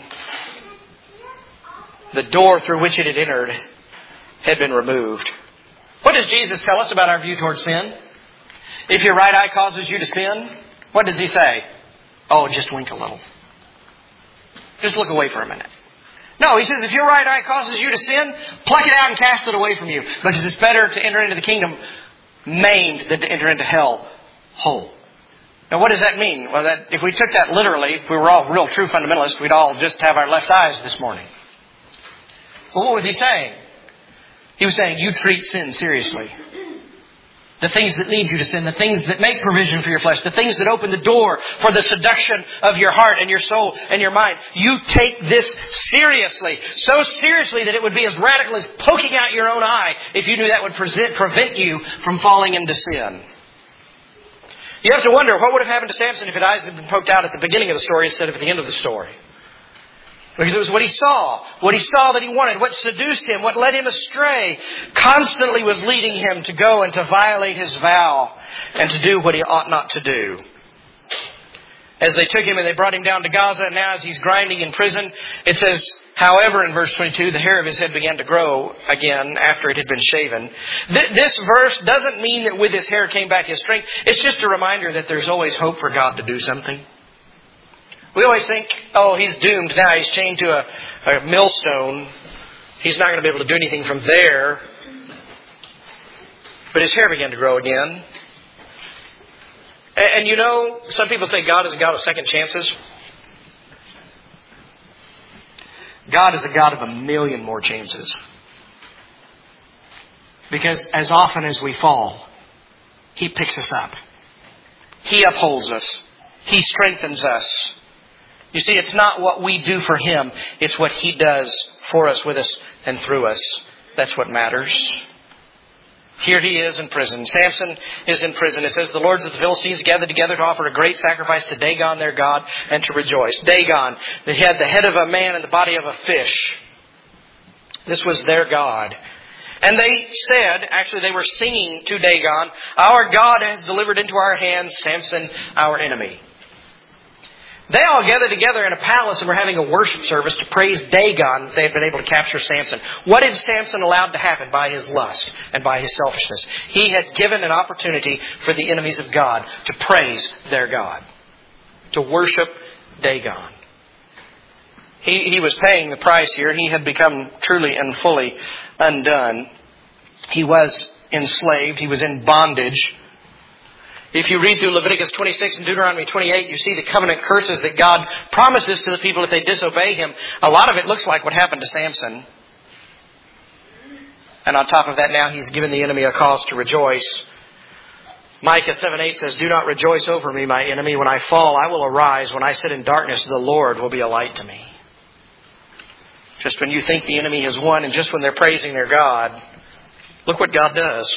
the door through which it had entered, had been removed. What does Jesus tell us about our view towards sin? If your right eye causes you to sin, what does he say? Oh, just wink a little. Just look away for a minute. No, he says if your right eye causes you to sin, pluck it out and cast it away from you. Because it's better to enter into the kingdom maimed than to enter into hell whole. Now what does that mean? Well, that if we took that literally, if we were all real true fundamentalists, we'd all just have our left eyes this morning. Well, what was he saying? He was saying you treat sin seriously. The things that lead you to sin, the things that make provision for your flesh, the things that open the door for the seduction of your heart and your soul and your mind. You take this seriously. So seriously that it would be as radical as poking out your own eye if you knew that would present, prevent you from falling into sin. You have to wonder, what would have happened to Samson if his eyes had been poked out at the beginning of the story instead of at the end of the story? Because it was what he saw, what he saw that he wanted, what seduced him, what led him astray, constantly was leading him to go and to violate his vow and to do what he ought not to do. As they took him and they brought him down to Gaza, and now as he's grinding in prison, it says, however, in verse twenty-two, the hair of his head began to grow again after it had been shaven. Th- this verse doesn't mean that with his hair came back his strength. It's just a reminder that there's always hope for God to do something. We always think, oh, he's doomed now. He's chained to a, a millstone. He's not going to be able to do anything from there. But his hair began to grow again. And, and you know, some people say God is a God of second chances. God is a God of a million more chances. Because as often as we fall, He picks us up. He upholds us. He strengthens us. You see, it's not what we do for Him. It's what He does for us, with us, and through us. That's what matters. Here he is in prison. Samson is in prison. It says the lords of the Philistines gathered together to offer a great sacrifice to Dagon their god and to rejoice. Dagon, they had the head of a man and the body of a fish. This was their god. And they said, actually they were singing to Dagon, our God has delivered into our hands Samson, our enemy. They all gathered together in a palace and were having a worship service to praise Dagon that they had been able to capture Samson. What had Samson allowed to happen by his lust and by his selfishness? He had given an opportunity for the enemies of God to praise their God, to worship Dagon. He, he was paying the price here. He had become truly and fully undone. He was enslaved. He was in bondage. If you read through Leviticus twenty-six and Deuteronomy twenty-eight, you see the covenant curses that God promises to the people if they disobey Him. A lot of it looks like what happened to Samson. And on top of that, now he's given the enemy a cause to rejoice. Micah seven eight says, do not rejoice over me, my enemy. When I fall, I will arise. When I sit in darkness, the Lord will be a light to me. Just when you think the enemy has won and just when they're praising their God, look what God does.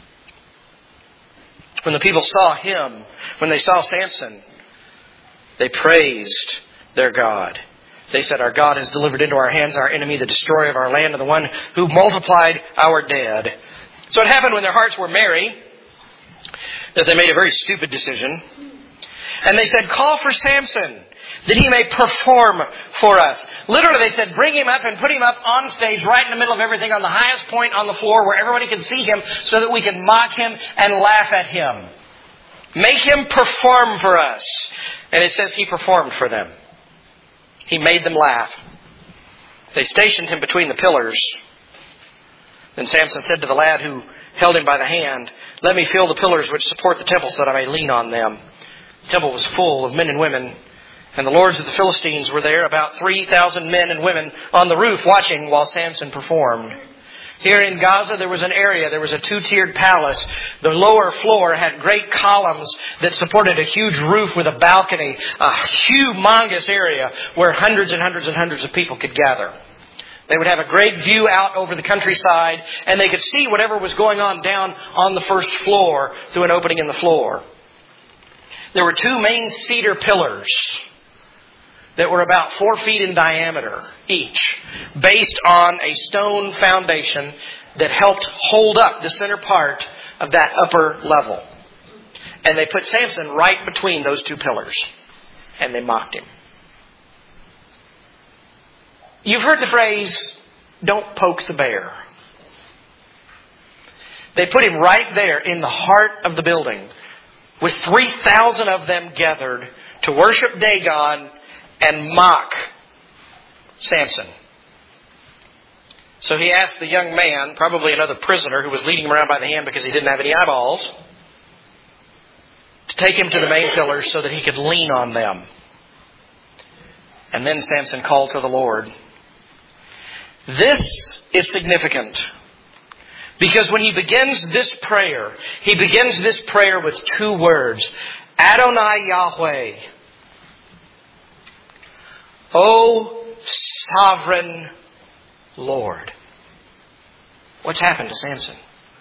When the people saw him, when they saw Samson, they praised their God. They said, our God has delivered into our hands our enemy, the destroyer of our land, and the one who multiplied our dead. So it happened when their hearts were merry that they made a very stupid decision. And they said, call for Samson, that he may perform for us. Literally, they said, bring him up and put him up on stage right in the middle of everything on the highest point on the floor where everybody can see him so that we can mock him and laugh at him. Make him perform for us. And it says he performed for them. He made them laugh. They stationed him between the pillars. Then Samson said to the lad who held him by the hand, let me feel the pillars which support the temple so that I may lean on them. The temple was full of men and women. And the lords of the Philistines were there, about three thousand men and women on the roof watching while Samson performed. Here in Gaza, there was an area, there was a two-tiered palace. The lower floor had great columns that supported a huge roof with a balcony, a humongous area where hundreds and hundreds and hundreds of people could gather. They would have a great view out over the countryside, and they could see whatever was going on down on the first floor through an opening in the floor. There were two main cedar pillars that were about four feet in diameter each, based on a stone foundation that helped hold up the center part of that upper level. And they put Samson right between those two pillars, and they mocked him. You've heard the phrase, don't poke the bear. They put him right there in the heart of the building, with three thousand of them gathered to worship Dagon and mock Samson. So he asked the young man, probably another prisoner who was leading him around by the hand because he didn't have any eyeballs, to take him to the main pillars so that he could lean on them. And then Samson called to the Lord. This is significant because when he begins this prayer, he begins this prayer with two words, Adonai Yahweh. O sovereign Lord. What's happened to Samson?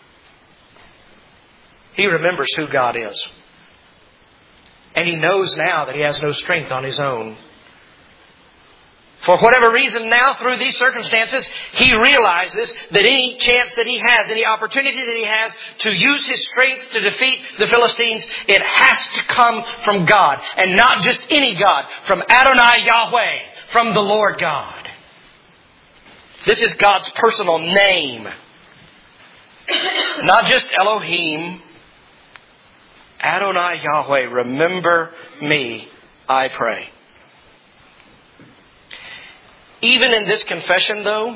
He remembers who God is. And he knows now that he has no strength on his own. For whatever reason now, through these circumstances, he realizes that any chance that he has, any opportunity that he has to use his strength to defeat the Philistines, it has to come from God. And not just any God, from Adonai Yahweh, from the Lord God. This is God's personal name. Not just Elohim. Adonai Yahweh, remember me, I pray. Even in this confession, though,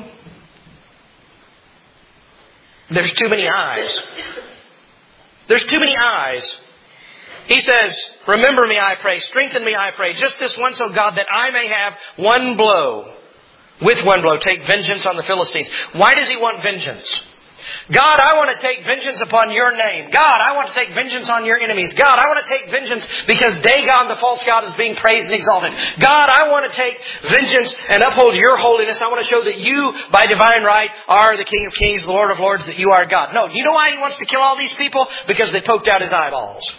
there's too many eyes. There's too many eyes. He says, remember me, I pray. Strengthen me, I pray. Just this once, O God, that I may have one blow. With one blow, take vengeance on the Philistines. Why does he want vengeance? God, I want to take vengeance upon your name. God, I want to take vengeance on your enemies. God, I want to take vengeance because Dagon, the false god, is being praised and exalted. God, I want to take vengeance and uphold your holiness. I want to show that you, by divine right, are the King of Kings, the Lord of Lords, that you are God. No, you know why he wants to kill all these people? Because they poked out his eyeballs.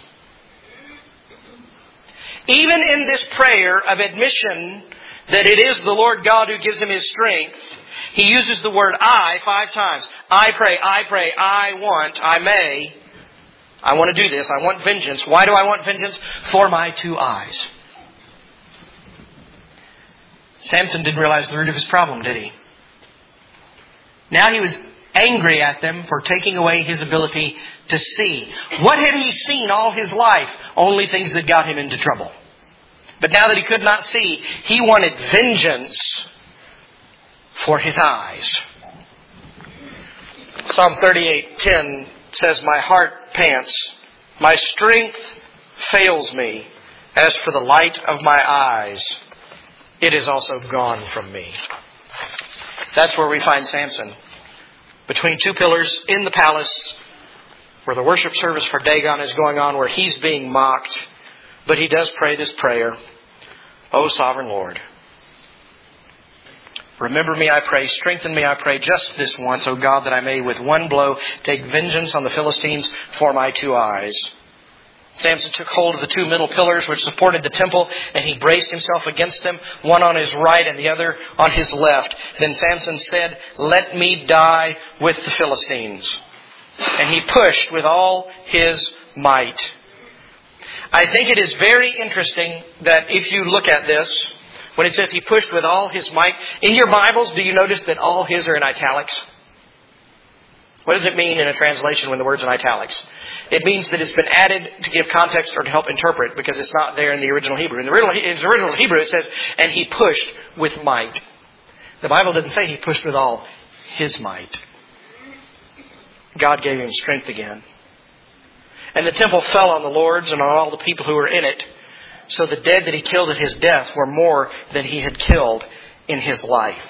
Even in this prayer of admission that it is the Lord God who gives him his strength, he uses the word I five times. I pray, I pray, I want, I may. I want to do this. I want vengeance. Why do I want vengeance? For my two eyes. Samson didn't realize the root of his problem, did he? Now he was angry at them for taking away his ability to see. What had he seen all his life? Only things that got him into trouble. But now that he could not see, he wanted vengeance for his eyes. Psalm thirty-eight ten says, my heart pants, my strength fails me. As for the light of my eyes, it is also gone from me. That's where we find Samson. Between two pillars in the palace, where the worship service for Dagon is going on, where he's being mocked. But he does pray this prayer, O sovereign Lord, remember me, I pray. Strengthen me, I pray, just this once, O God, that I may with one blow take vengeance on the Philistines for my two eyes. Samson took hold of the two middle pillars which supported the temple, and he braced himself against them, one on his right and the other on his left. Then Samson said, let me die with the Philistines. And he pushed with all his might. I think it is very interesting that if you look at this, when it says he pushed with all his might, in your Bibles, do you notice that all his are in italics? What does it mean in a translation when the word's in italics? It means that it's been added to give context or to help interpret because it's not there in the original Hebrew. In the original, in the original Hebrew it says, and he pushed with might. The Bible doesn't say he pushed with all his might. God gave him strength again. And the temple fell on the lords and on all the people who were in it. So the dead that he killed at his death were more than he had killed in his life.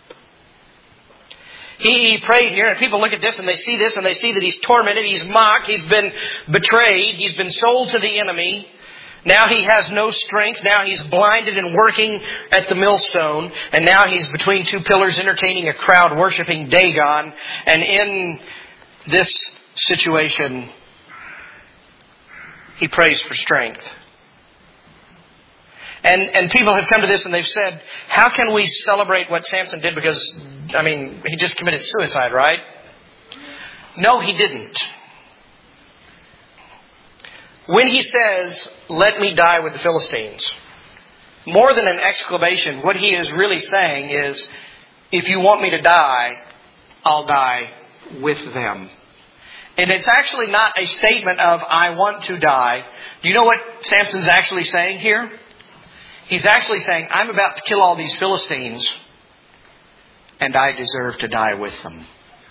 He, he prayed here, and people look at this and they see this and they see that he's tormented, he's mocked, he's been betrayed, he's been sold to the enemy. Now he has no strength. Now he's blinded and working at the millstone. And now he's between two pillars entertaining a crowd worshiping Dagon. And in this situation, he prays for strength. And and people have come to this and they've said, how can we celebrate what Samson did? Because, I mean, he just committed suicide, right? No, he didn't. When he says, let me die with the Philistines, more than an exclamation, what he is really saying is, if you want me to die, I'll die with them. And it's actually not a statement of, I want to die. Do you know what Samson's actually saying here? He's actually saying, I'm about to kill all these Philistines, and I deserve to die with them.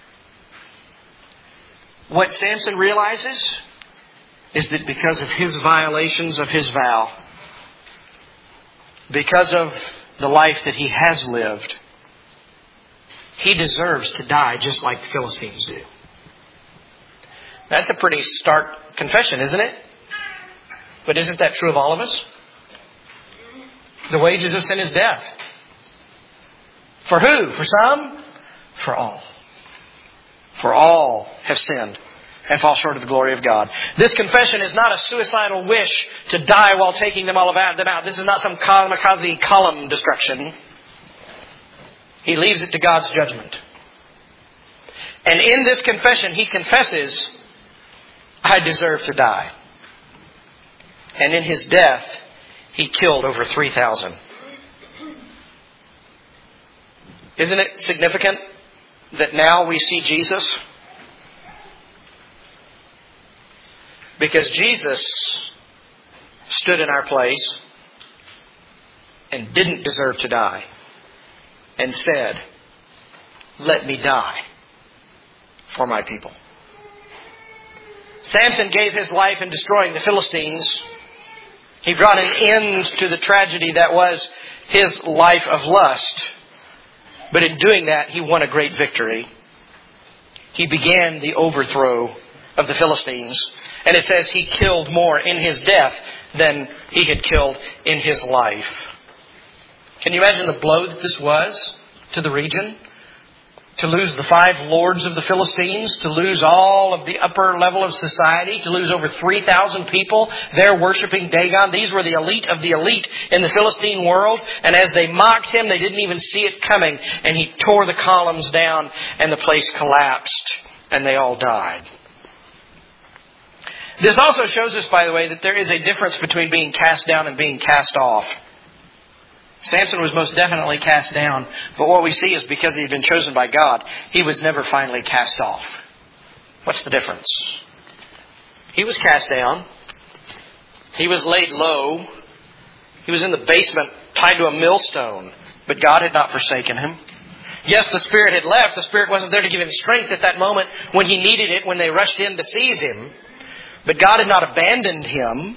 What Samson realizes is that because of his violations of his vow, because of the life that he has lived, he deserves to die just like the Philistines do. That's a pretty stark confession, isn't it? But isn't that true of all of us? The wages of sin is death. For who? For some? For all. For all have sinned and fall short of the glory of God. This confession is not a suicidal wish to die while taking them all about them out. This is not some kamikaze column destruction. He leaves it to God's judgment. And in this confession, he confesses, I deserve to die. And in his death, he killed over three thousand. Isn't it significant that now we see Jesus? Because Jesus stood in our place and didn't deserve to die and said, let me die for my people. Samson gave his life in destroying the Philistines. He brought an end to the tragedy that was his life of lust. But in doing that, he won a great victory. he began the overthrow of the Philistines. And it says he killed more in his death than he had killed in his life. Can you imagine the blow that this was to the region? To lose the five lords of the Philistines, to lose all of the upper level of society, to lose over three thousand people there worshiping Dagon. These were the elite of the elite in the Philistine world. And as they mocked him, they didn't even see it coming. And he tore the columns down and the place collapsed and they all died. This also shows us, by the way, that there is a difference between being cast down and being cast off. Samson was most definitely cast down, but what we see is because he had been chosen by God, he was never finally cast off. What's the difference? He was cast down. He was laid low. He was in the basement tied to a millstone, but God had not forsaken him. Yes, the Spirit had left. The Spirit wasn't there to give him strength at that moment when he needed it, when they rushed in to seize him. But God had not abandoned him.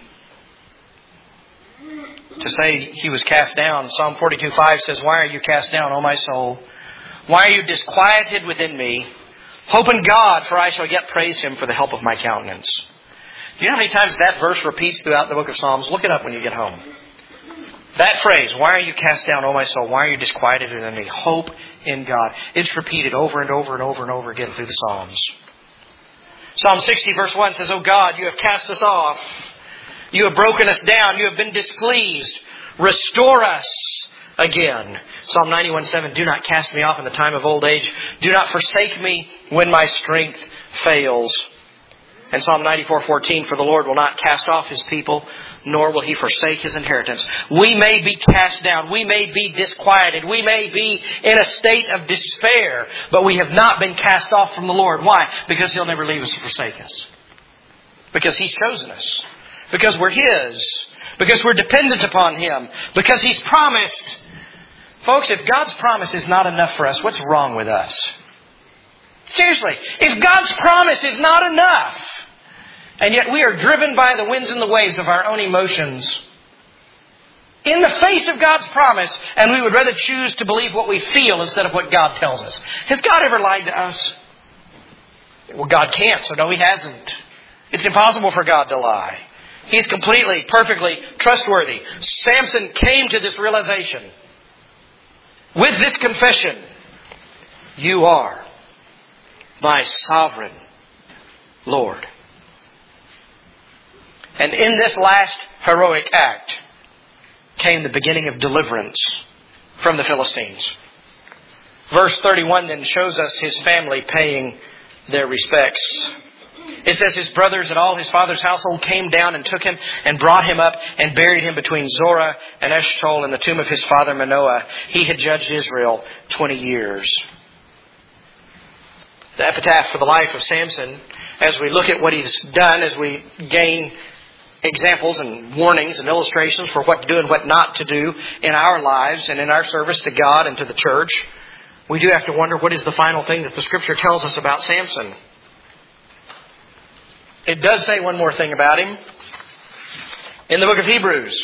To say he was cast down, Psalm forty-two five says, "Why are you cast down, O my soul? Why are you disquieted within me? Hope in God, for I shall yet praise Him for the help of my countenance." Do you know how many times that verse repeats throughout the book of Psalms? Look it up when you get home. That phrase, "Why are you cast down, O my soul? Why are you disquieted within me? Hope in God." It's repeated over and over and over and over again through the Psalms. Psalm sixty verse one says, "O God, you have cast us off. You have broken us down. You have been displeased. Restore us again." Psalm ninety-one seven, "Do not cast me off in the time of old age. Do not forsake me when my strength fails." And Psalm ninety-four fourteen, "For the Lord will not cast off His people, nor will He forsake His inheritance." We may be cast down. We may be disquieted. We may be in a state of despair. But we have not been cast off from the Lord. Why? Because He'll never leave us or forsake us. Because He's chosen us. Because we're His. Because we're dependent upon Him. Because He's promised. Folks, if God's promise is not enough for us, what's wrong with us? Seriously, if God's promise is not enough, and yet we are driven by the winds and the waves of our own emotions, in the face of God's promise, and we would rather choose to believe what we feel instead of what God tells us. Has God ever lied to us? Well, God can't, so no, He hasn't. It's impossible for God to lie. He's completely, perfectly trustworthy. Samson came to this realization with this confession: "You are my sovereign Lord." And in this last heroic act came the beginning of deliverance from the Philistines. Verse thirty-one then shows us his family paying their respects. It says his brothers and all his father's household came down and took him and brought him up and buried him between Zorah and Eshtaol in the tomb of his father Manoah. He had judged Israel twenty years. The epitaph for the life of Samson, as we look at what he's done, as we gain examples and warnings and illustrations for what to do and what not to do in our lives and in our service to God and to the church, we do have to wonder, what is the final thing that the Scripture tells us about Samson? It does say one more thing about him. In the book of Hebrews,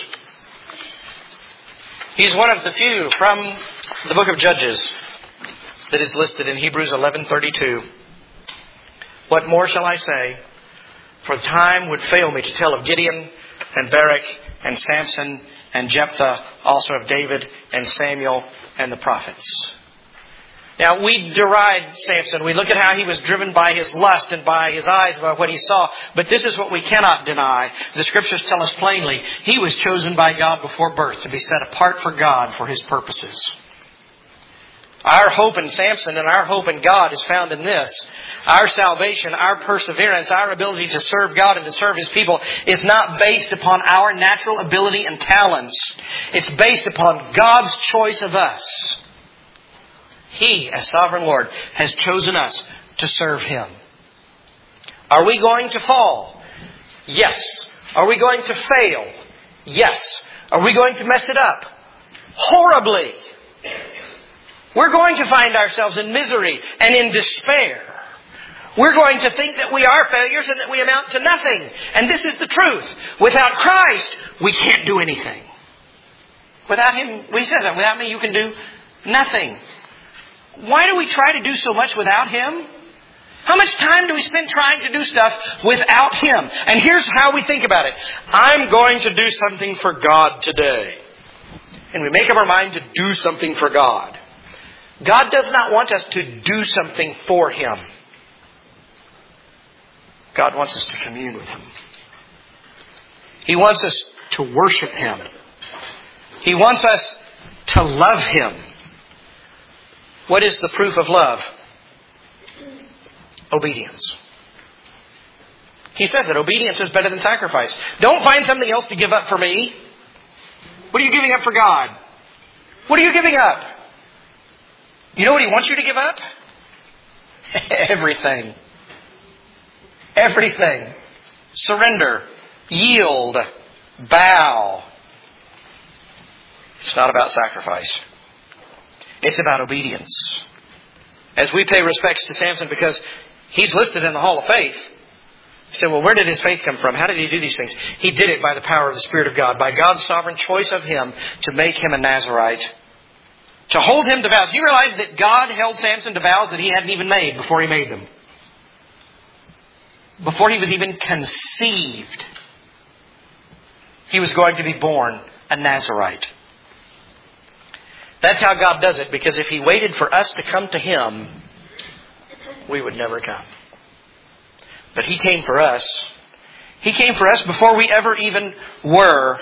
he's one of the few from the book of Judges that is listed in Hebrews eleven thirty-two. "What more shall I say? For the time would fail me to tell of Gideon and Barak and Samson and Jephthah, also of David and Samuel and the prophets." Now, we deride Samson. We look at how he was driven by his lust and by his eyes, by what he saw. But this is what we cannot deny. The Scriptures tell us plainly, he was chosen by God before birth to be set apart for God for His purposes. Our hope in Samson and our hope in God is found in this. Our salvation, our perseverance, our ability to serve God and to serve His people is not based upon our natural ability and talents. It's based upon God's choice of us. He, as sovereign Lord, has chosen us to serve Him. Are we going to fall? Yes. Are we going to fail? Yes. Are we going to mess it up? Horribly. We're going to find ourselves in misery and in despair. We're going to think that we are failures and that we amount to nothing. And this is the truth. Without Christ, we can't do anything. Without Him, we said that, without me you can do nothing. Why do we try to do so much without Him? How much time do we spend trying to do stuff without Him? And here's how we think about it. I'm going to do something for God today. And we make up our mind to do something for God. God does not want us to do something for Him. God wants us to commune with Him. He wants us to worship Him. He wants us to love Him. What is the proof of love? Obedience. He says that obedience is better than sacrifice. Don't find something else to give up for me. What are you giving up for God? What are you giving up? You know what He wants you to give up? Everything. Everything. Surrender. Yield. Bow. It's not about sacrifice. It's about obedience. As we pay respects to Samson because he's listed in the Hall of Faith. You say, well, where did his faith come from? How did he do these things? He did it by the power of the Spirit of God, by God's sovereign choice of him to make him a Nazirite, to hold him to vows. Do you realize that God held Samson to vows that he hadn't even made before he made them? Before he was even conceived, he was going to be born a Nazirite. That's how God does it, because if He waited for us to come to Him, we would never come. But He came for us. He came for us before we ever even were.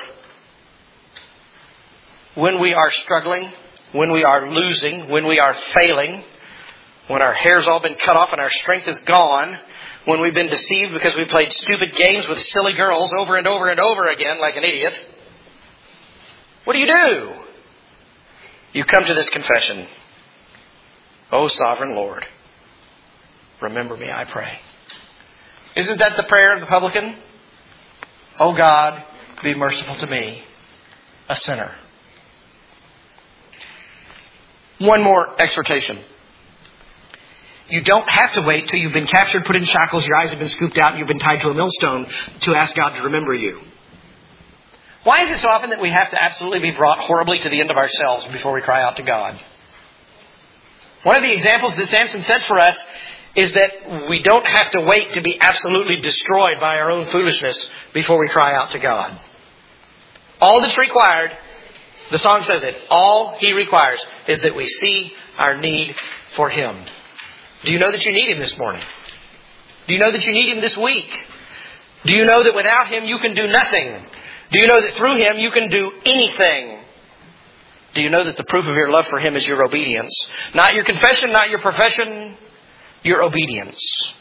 When we are struggling, when we are losing, when we are failing, when our hair's all been cut off and our strength is gone, when we've been deceived because we played stupid games with silly girls over and over and over again like an idiot, what do you do? You come to this confession. O sovereign Lord, remember me, I pray. Isn't that the prayer of the publican? O God, be merciful to me, a sinner. One more exhortation. You don't have to wait till you've been captured, put in shackles, your eyes have been scooped out, and you've been tied to a millstone to ask God to remember you. Why is it so often that we have to absolutely be brought horribly to the end of ourselves before we cry out to God? One of the examples that Samson sets for us is that we don't have to wait to be absolutely destroyed by our own foolishness before we cry out to God. All that's required, the song says it, all He requires is that we see our need for Him. Do you know that you need Him this morning? Do you know that you need Him this week? Do you know that without Him you can do nothing? Do you know that through Him you can do anything? Do you know that the proof of your love for Him is your obedience? Not your confession, not your profession, your obedience.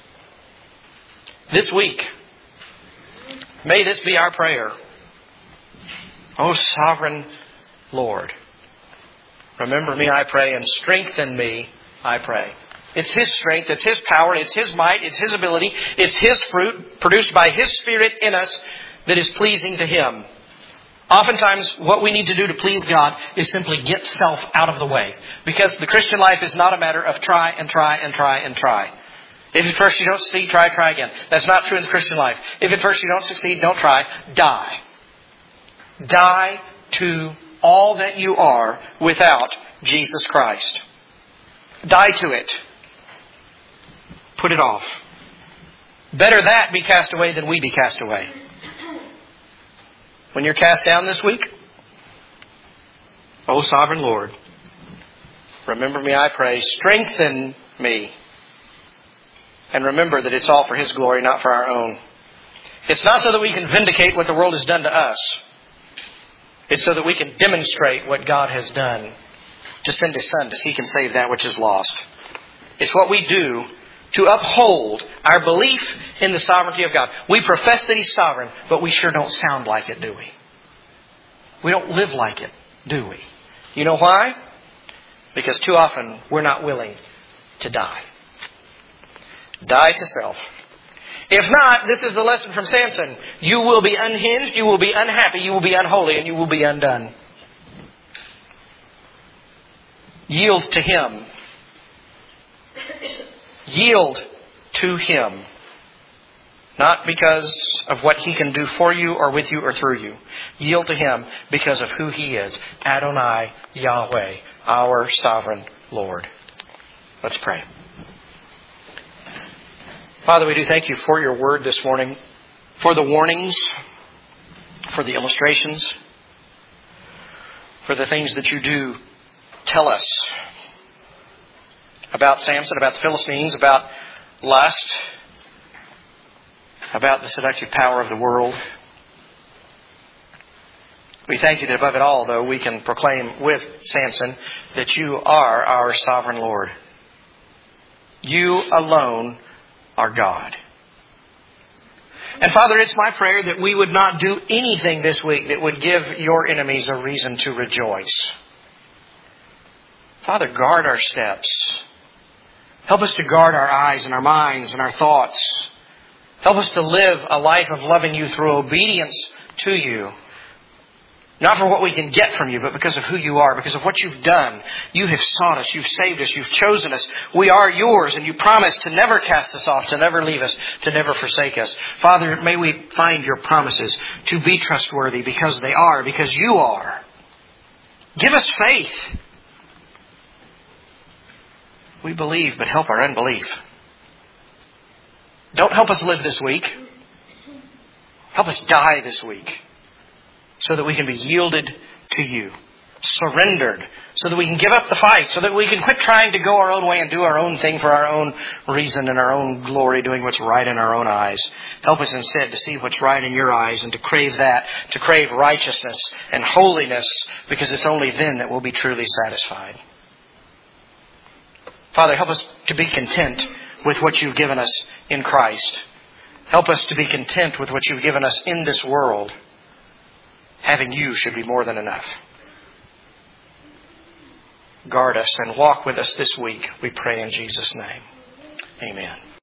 This week, may this be our prayer. O sovereign Lord, remember me, I pray, and strengthen me, I pray. It's His strength, it's His power, it's His might, it's His ability, it's His fruit produced by His Spirit in us that is pleasing to Him. Oftentimes, what we need to do to please God is simply get self out of the way. Because the Christian life is not a matter of try and try and try and try. If at first you don't succeed, try, try again. That's not true in the Christian life. If at first you don't succeed, don't try. Die. Die to all that you are without Jesus Christ. Die to it. Put it off. Better that be cast away than we be cast away. When you're cast down this week, O sovereign Lord, remember me, I pray. Strengthen me. And remember that it's all for His glory, not for our own. It's not so that we can vindicate what the world has done to us. It's so that we can demonstrate what God has done to send His Son to seek and save that which is lost. It's what we do to uphold our belief in the sovereignty of God. We profess that He's sovereign, but we sure don't sound like it, do we? We don't live like it, do we? You know why? Because too often we're not willing to die. Die to self. If not, this is the lesson from Samson. You will be unhinged, you will be unhappy, you will be unholy, and you will be undone. Yield to Him. Yield to Him. Not because of what He can do for you or with you or through you. Yield to Him because of who He is. Adonai Yahweh, our sovereign Lord. Let's pray. Father, we do thank You for Your Word this morning, for the warnings, for the illustrations, for the things that You do tell us about Samson, about the Philistines, about lust, about the seductive power of the world. We thank You that above it all, though, we can proclaim with Samson that You are our sovereign Lord. You alone are God. And Father, it's my prayer that we would not do anything this week that would give Your enemies a reason to rejoice. Father, guard our steps. Help us to guard our eyes and our minds and our thoughts. Help us to live a life of loving You through obedience to You. Not for what we can get from You, but because of who You are, because of what You've done. You have sought us, You've saved us, You've chosen us. We are Yours, and You promise to never cast us off, to never leave us, to never forsake us. Father, may we find Your promises to be trustworthy because they are, because You are. Give us faith. We believe, but help our unbelief. Don't help us live this week. Help us die this week so that we can be yielded to You, surrendered, so that we can give up the fight, so that we can quit trying to go our own way and do our own thing for our own reason and our own glory, doing what's right in our own eyes. Help us instead to see what's right in Your eyes and to crave that, to crave righteousness and holiness, because it's only then that we'll be truly satisfied. Father, help us to be content with what You've given us in Christ. Help us to be content with what You've given us in this world. Having You should be more than enough. Guard us and walk with us this week, we pray in Jesus' name. Amen.